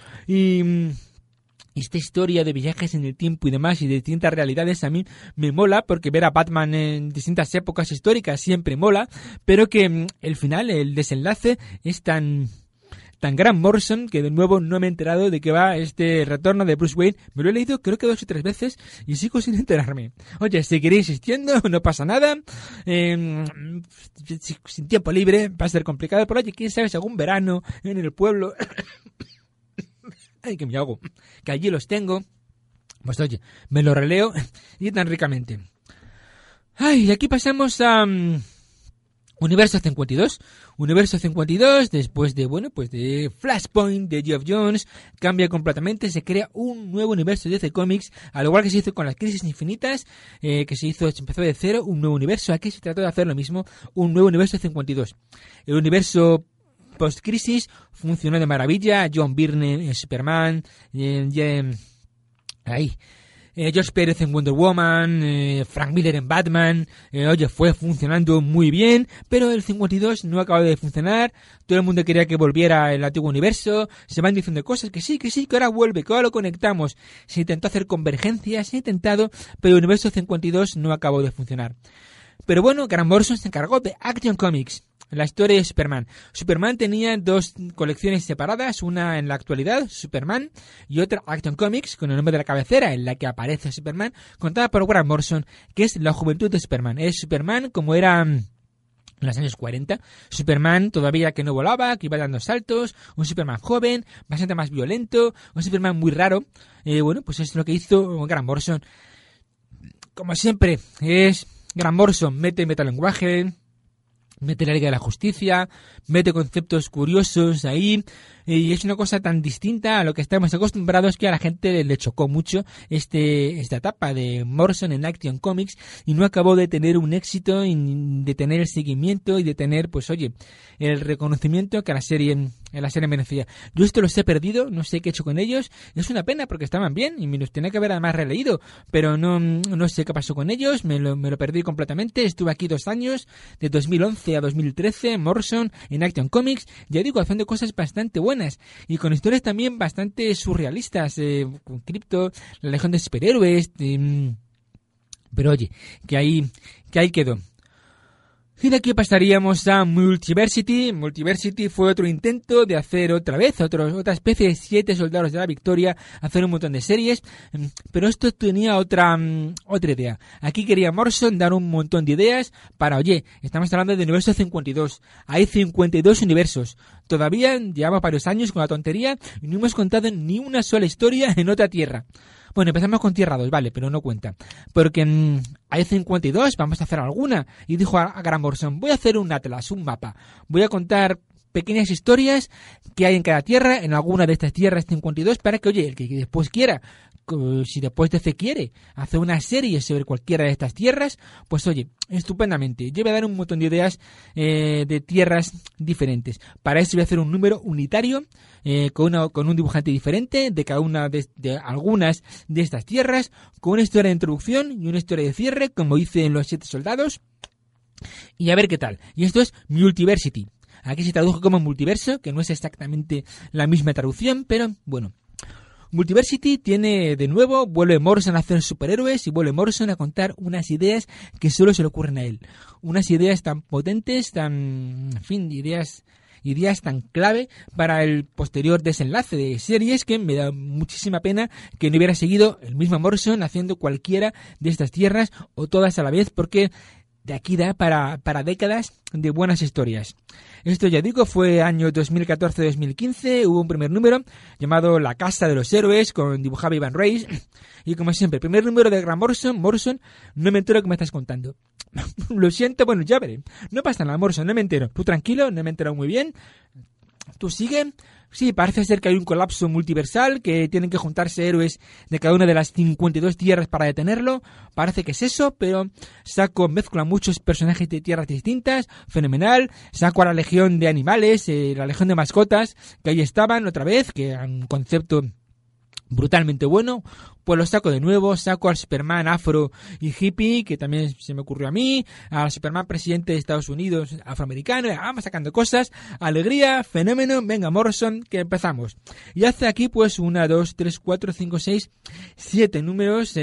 y esta historia de viajes en el tiempo y demás y de distintas realidades a mí me mola, porque ver a Batman en distintas épocas históricas siempre mola, pero que el final, el desenlace es tan gran Morrison que de nuevo no me he enterado de que va este retorno de Bruce Wayne. Me lo he leído creo que 2 o 3 veces y sigo sin enterarme. Oye, seguiré insistiendo, no pasa nada. Sin tiempo libre va a ser complicado, pero oye, quién sabe si algún verano en el pueblo ay, que me hago, que allí los tengo, pues oye, me lo releo y tan ricamente. Ay, y aquí pasamos a Universo 52. Universo 52, después de, de Flashpoint, de Geoff Johns, cambia completamente, se crea un nuevo universo de DC Comics, al igual que se hizo con las Crisis Infinitas, se empezó de cero, un nuevo universo. Aquí se trató de hacer lo mismo, un nuevo Universo 52. El universo post-crisis funcionó de maravilla. John Byrne en Superman, George Pérez en Wonder Woman, Frank Miller en Batman, fue funcionando muy bien, pero el 52 no acabó de funcionar. Todo el mundo quería que volviera el antiguo universo, se van diciendo cosas que sí, que ahora vuelve, que ahora lo conectamos. Se intentó hacer convergencias, se ha intentado, pero el universo 52 no acabó de funcionar. Pero bueno, Grant Morrison se encargó de Action Comics, la historia de Superman. Superman tenía 2 colecciones separadas, una en la actualidad, Superman, y otra Action Comics, con el nombre de la cabecera, en la que aparece Superman, contada por Grant Morrison, que es la juventud de Superman. Es Superman como era en los años 40, Superman todavía que no volaba, que iba dando saltos, un Superman joven, bastante más violento, un Superman muy raro. Pues es lo que hizo Grant Morrison. Como siempre, es Grant Morrison, mete metalenguaje, mete la Liga de la Justicia, mete conceptos curiosos ahí, y es una cosa tan distinta a lo que estamos acostumbrados que a la gente le chocó mucho esta etapa de Morrison en Action Comics, y no acabó de tener un éxito, y de tener el seguimiento y de tener, el reconocimiento que la serie merecía. Yo esto los he perdido, no sé qué he hecho con ellos, es una pena porque estaban bien y me los tenía que haber además releído, pero no sé qué pasó con ellos, me lo perdí completamente. Estuve aquí 2 años, de 2011 a 2013, Morrison en Action Comics, ya digo, haciendo cosas bastante buenas y con historias también bastante surrealistas, con Crypto, la Legión de Superhéroes, pero oye, que ahí quedó. Y de aquí pasaríamos a Multiversity. Multiversity fue otro intento de hacer otra vez otra especie de 7 soldados de la victoria, hacer un montón de series, pero esto tenía otra idea. Aquí quería Morrison dar un montón de ideas para, oye, estamos hablando del universo 52, hay 52 universos. Todavía llevamos varios años con la tontería y no hemos contado ni una sola historia en otra tierra. Bueno, empezamos con Tierra 2, vale, pero no cuenta. Porque hay 52, vamos a hacer alguna. Y dijo a Grant Morrison, voy a hacer un atlas, un mapa. Voy a contar pequeñas historias que hay en cada tierra, en alguna de estas tierras 52, para que, oye, el que después quiera, si después DC quiere hacer una serie sobre cualquiera de estas tierras, pues oye, estupendamente. Yo voy a dar un montón de ideas de tierras diferentes. Para eso voy a hacer un número unitario con un dibujante diferente de cada una de algunas de estas tierras, con una historia de introducción y una historia de cierre, como hice en los 7 soldados, y a ver qué tal. Y esto es Multiversity. Aquí se tradujo como multiverso, que no es exactamente la misma traducción, pero bueno. Multiversity tiene de nuevo, vuelve Morrison a hacer superhéroes y vuelve Morrison a contar unas ideas que solo se le ocurren a él. Unas ideas tan potentes, en fin, ideas tan clave para el posterior desenlace de series, que me da muchísima pena que no hubiera seguido el mismo Morrison haciendo cualquiera de estas tierras o todas a la vez, porque de aquí da para décadas de buenas historias. Esto, ya digo, fue año 2014-2015, hubo un primer número llamado La Casa de los Héroes, dibujaba Ivan Reis, y como siempre, primer número de Grant Morrison, no me entero qué me estás contando. Lo siento, bueno, ya veré. No pasa nada, Morrison, no me entero. Tú tranquilo, no me he enterado muy bien. Tú sigue. Sí, parece ser que hay un colapso multiversal, que tienen que juntarse héroes de cada una de las 52 tierras para detenerlo. Parece que es eso, pero mezcla muchos personajes de tierras distintas, fenomenal. Saco a la legión de animales, la legión de mascotas, que ahí estaban otra vez, que era un concepto brutalmente bueno. Pues lo saco de nuevo, saco al Superman afro y hippie, que también se me ocurrió a mí, al Superman presidente de Estados Unidos afroamericano, vamos sacando cosas, alegría, fenómeno, venga Morrison, que empezamos. Y hace aquí pues 1, 2, 3, 4, 5, 6, 7 números,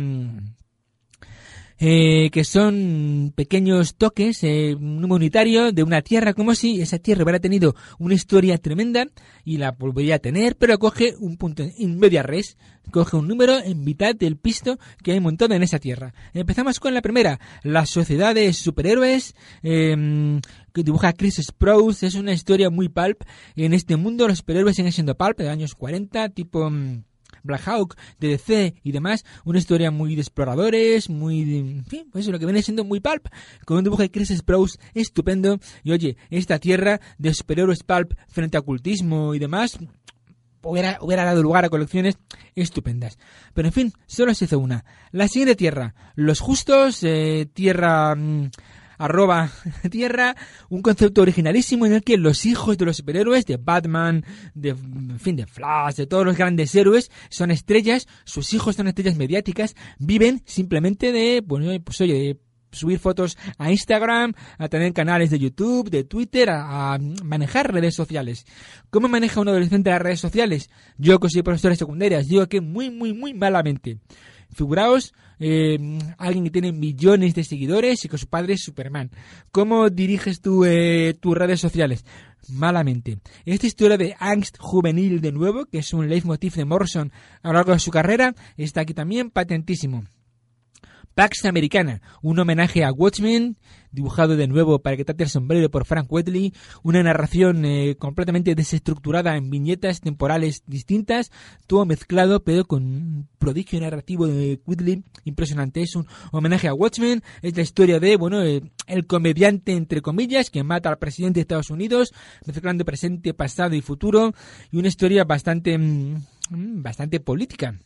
que son pequeños toques, un número unitario de una tierra, como si esa tierra hubiera tenido una historia tremenda y la volvería a tener, pero coge un punto en media res, coge un número en mitad del pisto que hay montado en esa tierra. Empezamos con la primera, la sociedad de superhéroes, que dibuja Chris Sprouse. Es una historia muy pulp. En este mundo los superhéroes siguen siendo pulp de años 40, tipo Black Hawk, de DC y demás, una historia muy de exploradores, en fin, pues lo que viene siendo muy pulp, con un dibujo de Chris Sprouse estupendo. Y oye, esta tierra de superhéroes pulp frente a ocultismo y demás hubiera dado lugar a colecciones estupendas. Pero en fin, solo se hizo una. La siguiente tierra, los justos, tierra tierra, un concepto originalísimo en el que los hijos de los superhéroes, de Batman, de Flash, de todos los grandes héroes, son estrellas, sus hijos son estrellas mediáticas, viven simplemente de subir fotos a Instagram, a tener canales de YouTube, de Twitter, a manejar redes sociales. ¿Cómo maneja un adolescente las redes sociales? Yo, que soy profesor de secundarias, digo que muy, muy, muy malamente. Figuraos, alguien que tiene millones de seguidores y que su padre es Superman. ¿Cómo diriges tú tus redes sociales? Malamente. Esta historia de angst juvenil, de nuevo, que es un leitmotiv de Morrison a lo largo de su carrera, está aquí también patentísimo. Pax Americana, un homenaje a Watchmen, dibujado de nuevo para que trate el sombrero por Frank Whiteley, una narración completamente desestructurada en viñetas temporales distintas, todo mezclado pero con un prodigio narrativo de Whiteley impresionante. Es un homenaje a Watchmen, es la historia de, el comediante entre comillas que mata al presidente de Estados Unidos, mezclando presente, pasado y futuro, y una historia bastante política.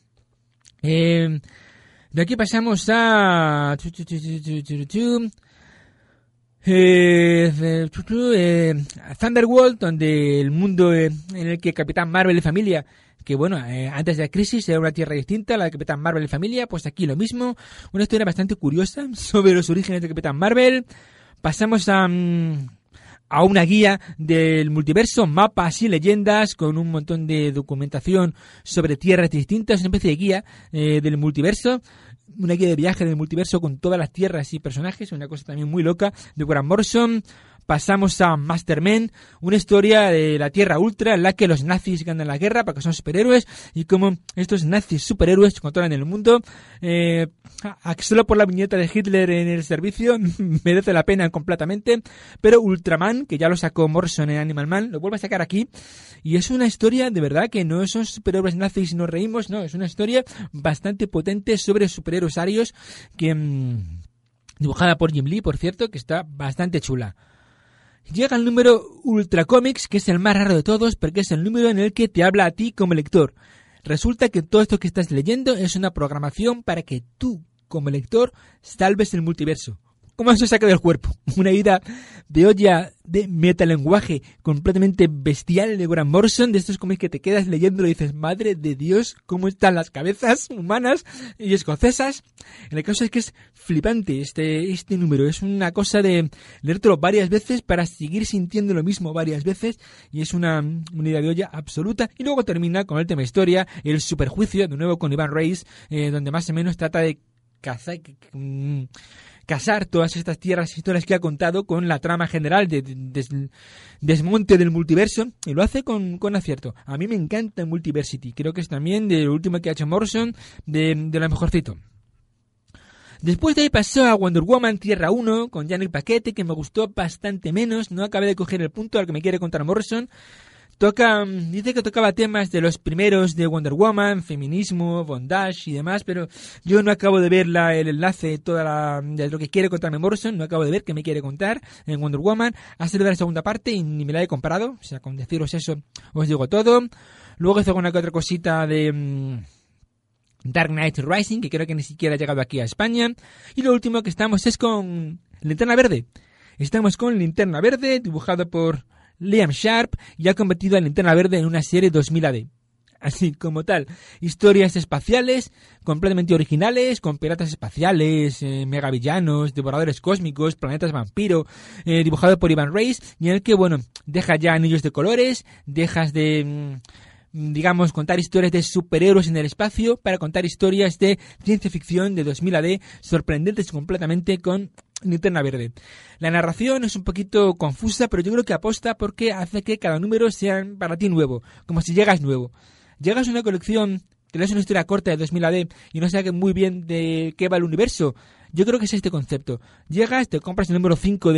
De aquí pasamos a Thunderworld, donde el mundo en el que Capitán Marvel y familia, que antes de la crisis era una tierra distinta a la de Capitán Marvel y familia, pues aquí lo mismo, una historia bastante curiosa sobre los orígenes de Capitán Marvel. Pasamos a una guía del multiverso, mapas y leyendas, con un montón de documentación sobre tierras distintas, una especie de guía del multiverso. una guía de viaje del multiverso con todas las tierras y personajes, una cosa también muy loca de Grant Morrison. Pasamos a Masterman, una historia de la Tierra Ultra en la que los nazis ganan la guerra porque son superhéroes y como estos nazis superhéroes controlan el mundo. Solo por la viñeta de Hitler en el servicio merece la pena completamente, pero Ultraman, que ya lo sacó Morrison en Animal Man, lo vuelve a sacar aquí y es una historia de verdad que no son superhéroes nazis y nos reímos, no, es una historia bastante potente sobre superhéroes arios que dibujada por Jim Lee, por cierto, que está bastante chula. Llega el número Ultra Comics, que es el más raro de todos, porque es el número en el que te habla a ti como lector. Resulta que todo esto que estás leyendo es una programación para que tú, como lector, salves el multiverso. ¿Cómo se saca del cuerpo? Una ida de olla de metalenguaje completamente bestial de Grant Morrison, de estos cómics que te quedas leyendo y dices, madre de Dios, cómo están las cabezas humanas y escocesas. El caso es que es flipante este número, es una cosa de leértelo varias veces para seguir sintiendo lo mismo varias veces y es una ida de olla absoluta. Y luego termina con el tema historia, el superjuicio, de nuevo con Ivan Reis, donde más o menos trata de casar todas estas tierras y historias que ha contado con la trama general de desmonte del multiverso y lo hace con acierto. A mí me encanta Multiversity, creo que es también de lo último que ha hecho Morrison de lo mejorcito. Después de ahí pasó a Wonder Woman Tierra 1 con Janet Paquette, que me gustó bastante menos, no acabé de coger el punto al que me quiere contar Morrison. Dice que tocaba temas de los primeros de Wonder Woman, feminismo, bondage y demás, pero yo no acabo de ver el enlace de lo que quiere contarme Morrison, no acabo de ver qué me quiere contar en Wonder Woman. Ha salido la segunda parte y ni me la he comparado, o sea, con deciros eso os digo todo. Luego hizo alguna que otra cosita de Dark Knight Rising, que creo que ni siquiera ha llegado aquí a España. Y lo último que estamos es con Linterna Verde. Estamos con Linterna Verde, dibujado por Liam Sharp, y ha convertido a Linterna Verde en una serie 2000 AD. Así como tal, historias espaciales completamente originales, con piratas espaciales, megavillanos, devoradores cósmicos, planetas vampiro, dibujado por Ivan Reis, y en el que, bueno, deja ya anillos de colores, dejas de digamos, contar historias de superhéroes en el espacio para contar historias de ciencia ficción de 2000 AD sorprendentes completamente con Linterna Verde. La narración es un poquito confusa, pero yo creo que aposta porque hace que cada número sea para ti nuevo, como si llegas nuevo. Llegas a una colección, te lees una historia corta de 2000 AD y no sabes muy bien de qué va el universo. Yo creo que es este concepto. Llegas, te compras el número 5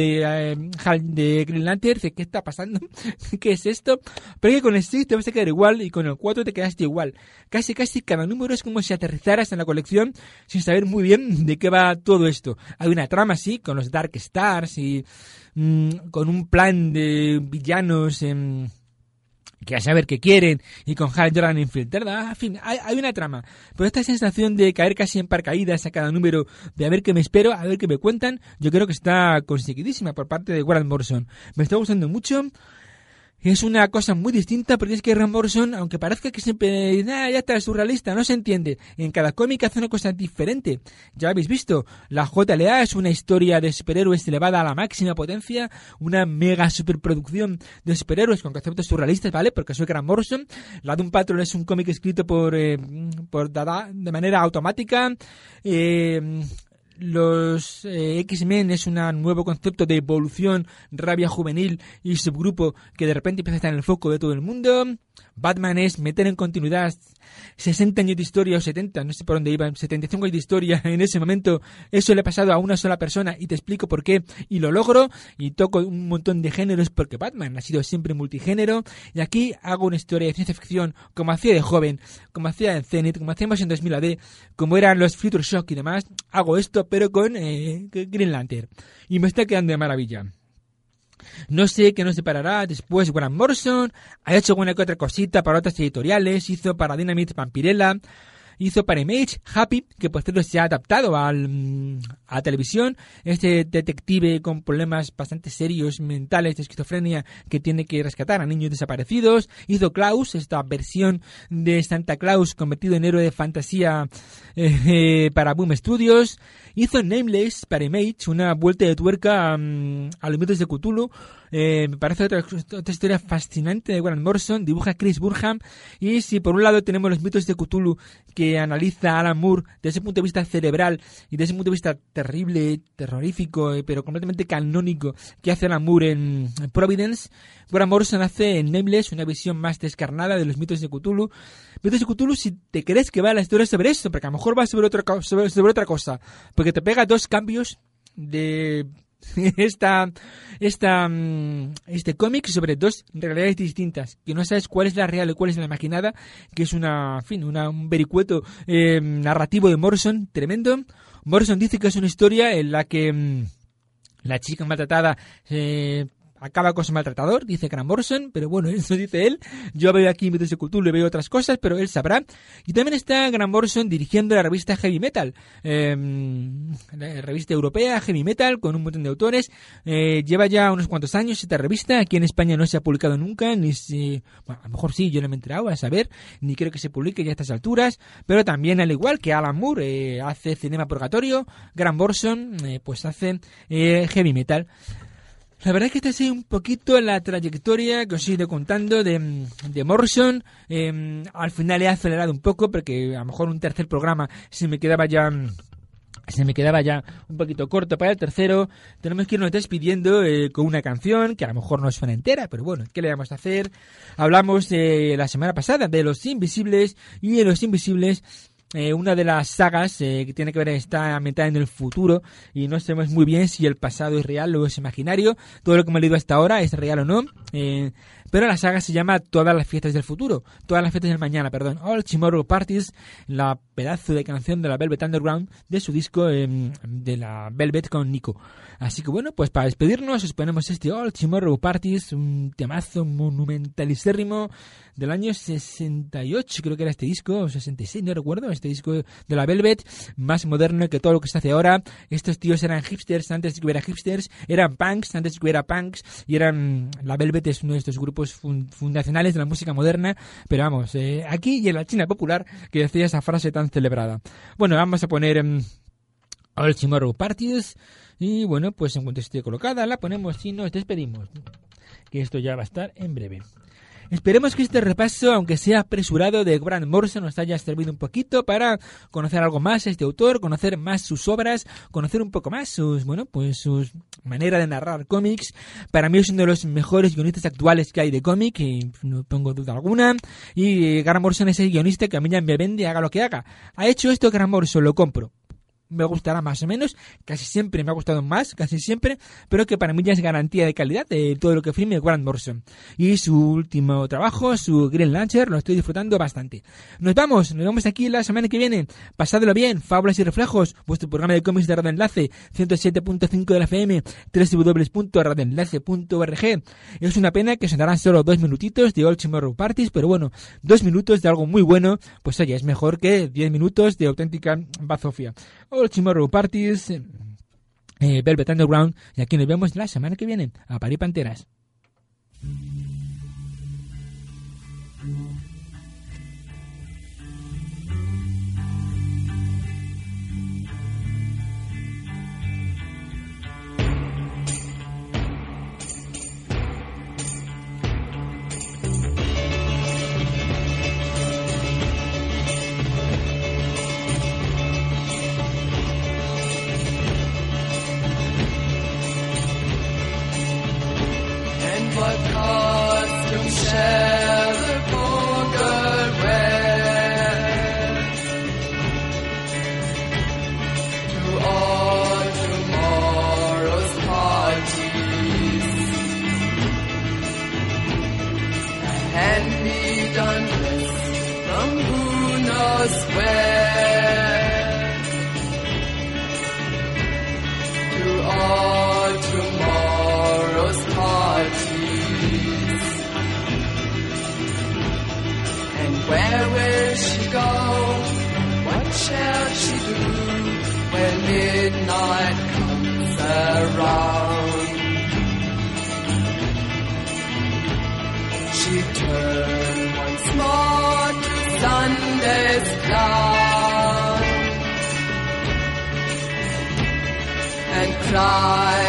de Green Lantern, dices, ¿qué está pasando? ¿Qué es esto? Pero que con el 6 te vas a quedar igual y con el 4 te quedaste igual. Casi cada número es como si aterrizaras en la colección sin saber muy bien de qué va todo esto. Hay una trama, sí, con los Dark Stars y con un plan de villanos que a saber qué quieren, y con Hal Jordan infiltrada, en fin, hay una trama. Pero esta sensación de caer casi en paracaídas a cada número, de a ver qué me espero, a ver qué me cuentan, yo creo que está conseguidísima por parte de Grant Morrison. Me está gustando mucho. Es una cosa muy distinta porque es que Grant Morrison, aunque parezca que siempre ya está surrealista, no se entiende. En cada cómic hace una cosa diferente. Ya lo habéis visto, la JLA es una historia de superhéroes elevada a la máxima potencia, una mega superproducción de superhéroes con conceptos surrealistas, ¿vale? Porque soy Grant Morrison. La Doom Patrol es un cómic escrito por Dada de manera automática. Los X-Men es un nuevo concepto de evolución, rabia juvenil y subgrupo que de repente empieza a estar en el foco de todo el mundo. Batman es meter en continuidad 60 años de historia o 70, no sé por dónde iba, 75 años de historia en ese momento. Eso le ha pasado a una sola persona y te explico por qué y lo logro, y toco un montón de géneros porque Batman ha sido siempre multigénero, y aquí hago una historia de ciencia ficción como hacía de joven, como hacía en Zenith, como hacíamos en 2000 AD, como eran los Future Shock y demás. Hago esto pero con Green Lantern y me está quedando de maravilla. No sé qué nos separará después. Grant Morrison ha hecho alguna que otra cosita para otras editoriales, hizo para Dynamite Vampirella, hizo para Image Happy, que por cierto se ha adaptado a televisión, este detective con problemas bastante serios mentales de esquizofrenia que tiene que rescatar a niños desaparecidos. Hizo Klaus, esta versión de Santa Claus convertido en héroe de fantasía para Boom Studios. Hizo Nameless para Image, una vuelta de tuerca a los mitos de Cthulhu. Me parece otra historia fascinante de Grant Morrison. Dibuja Chris Burnham, y si por un lado tenemos los mitos de Cthulhu que que analiza a Alan Moore desde ese punto de vista cerebral y desde ese punto de vista terrible, terrorífico, pero completamente canónico que hace Alan Moore en Providence, Grant Morrison hace en Nameless una visión más descarnada de los mitos de Cthulhu. Mitos de Cthulhu, si te crees que va la historia sobre eso, porque a lo mejor va sobre otra cosa, porque te pega dos cambios de este cómic sobre dos realidades distintas, que no sabes cuál es la real y cuál es la imaginada, que es un vericueto narrativo de Morrison tremendo. Morrison dice que es una historia en la que la chica maltratada acaba con su maltratador, dice Grant Morrison, pero bueno, eso dice él. Yo veo aquí mitos de Cthulhu y veo otras cosas, pero él sabrá. Y también está Grant Morrison dirigiendo la revista Heavy Metal, la revista europea Heavy Metal, con un montón de autores. Lleva ya unos cuantos años esta revista. Aquí en España no se ha publicado nunca, bueno, a lo mejor sí, yo no me he enterado, a saber, ni creo que se publique ya a estas alturas. Pero también, al igual que Alan Moore hace Cinema Purgatorio, Grant Morrison pues hace Heavy Metal. La verdad es que esta es un poquito la trayectoria que os he ido contando de Morrison. Al final he acelerado un poco porque a lo mejor un tercer programa se me quedaba ya un poquito corto para el tercero. Tenemos que irnos despidiendo con una canción que a lo mejor no suena entera, pero bueno, ¿qué le vamos a hacer? Hablamos la semana pasada de Los Invisibles, y en Los Invisibles una de las sagas que tiene que ver, está ambientada en el futuro y no sabemos muy bien si el pasado es real o es imaginario. Todo lo que me he leído hasta ahora es real o no, pero la saga se llama Todas las fiestas del futuro, Todas las fiestas del mañana, perdón, All Tomorrow Parties, la pedazo de canción de la Velvet Underground de su disco de la Velvet con Nico. Así que bueno, pues para despedirnos os ponemos este All Tomorrow Parties, un temazo monumentalísimo del año 68, creo que era este disco, o 66, no recuerdo, este disco de la Velvet, más moderno que todo lo que se hace ahora. Estos tíos eran hipsters antes de que hubiera hipsters, eran punks antes de que hubiera punks, y la Velvet es uno de estos grupos fundacionales de la música moderna, pero vamos, aquí y en la China popular, que decía esa frase tan celebrada. Bueno, vamos a poner All Tomorrow Parties, y bueno, pues en cuanto esté colocada la ponemos y nos despedimos, que esto ya va a estar en breve. Esperemos que este repaso, aunque sea apresurado, de Grant Morrison nos haya servido un poquito para conocer algo más a este autor, conocer más sus obras, conocer un poco más su manera de narrar cómics. Para mí es uno de los mejores guionistas actuales que hay de cómic, y no pongo duda alguna. Y Grant Morrison es el guionista que a mí ya me vende, haga lo que haga. Ha hecho esto Grant Morrison, lo compro. Me gustará más o menos, casi siempre me ha gustado más, casi siempre, pero que para mí ya es garantía de calidad de todo lo que firme Grant Morrison. Y su último trabajo, su Green Lantern, lo estoy disfrutando bastante. Nos vemos aquí la semana que viene. Pasadlo bien, Fábulas y Reflejos, vuestro programa de cómics de Radio Enlace, 107.5 de la FM, www.radioenlace.org. Es una pena que sonarán solo 2 minutitos de All Tomorrow Parties, pero bueno, 2 minutos de algo muy bueno, pues oye, es mejor que 10 minutos de auténtica bazofia. All Tomorrow Parties, Velvet Underground, y aquí nos vemos la semana que viene. A parir panteras. Where will she go? What shall she do when midnight comes around? She turned once more to Sunday's cloud and cried.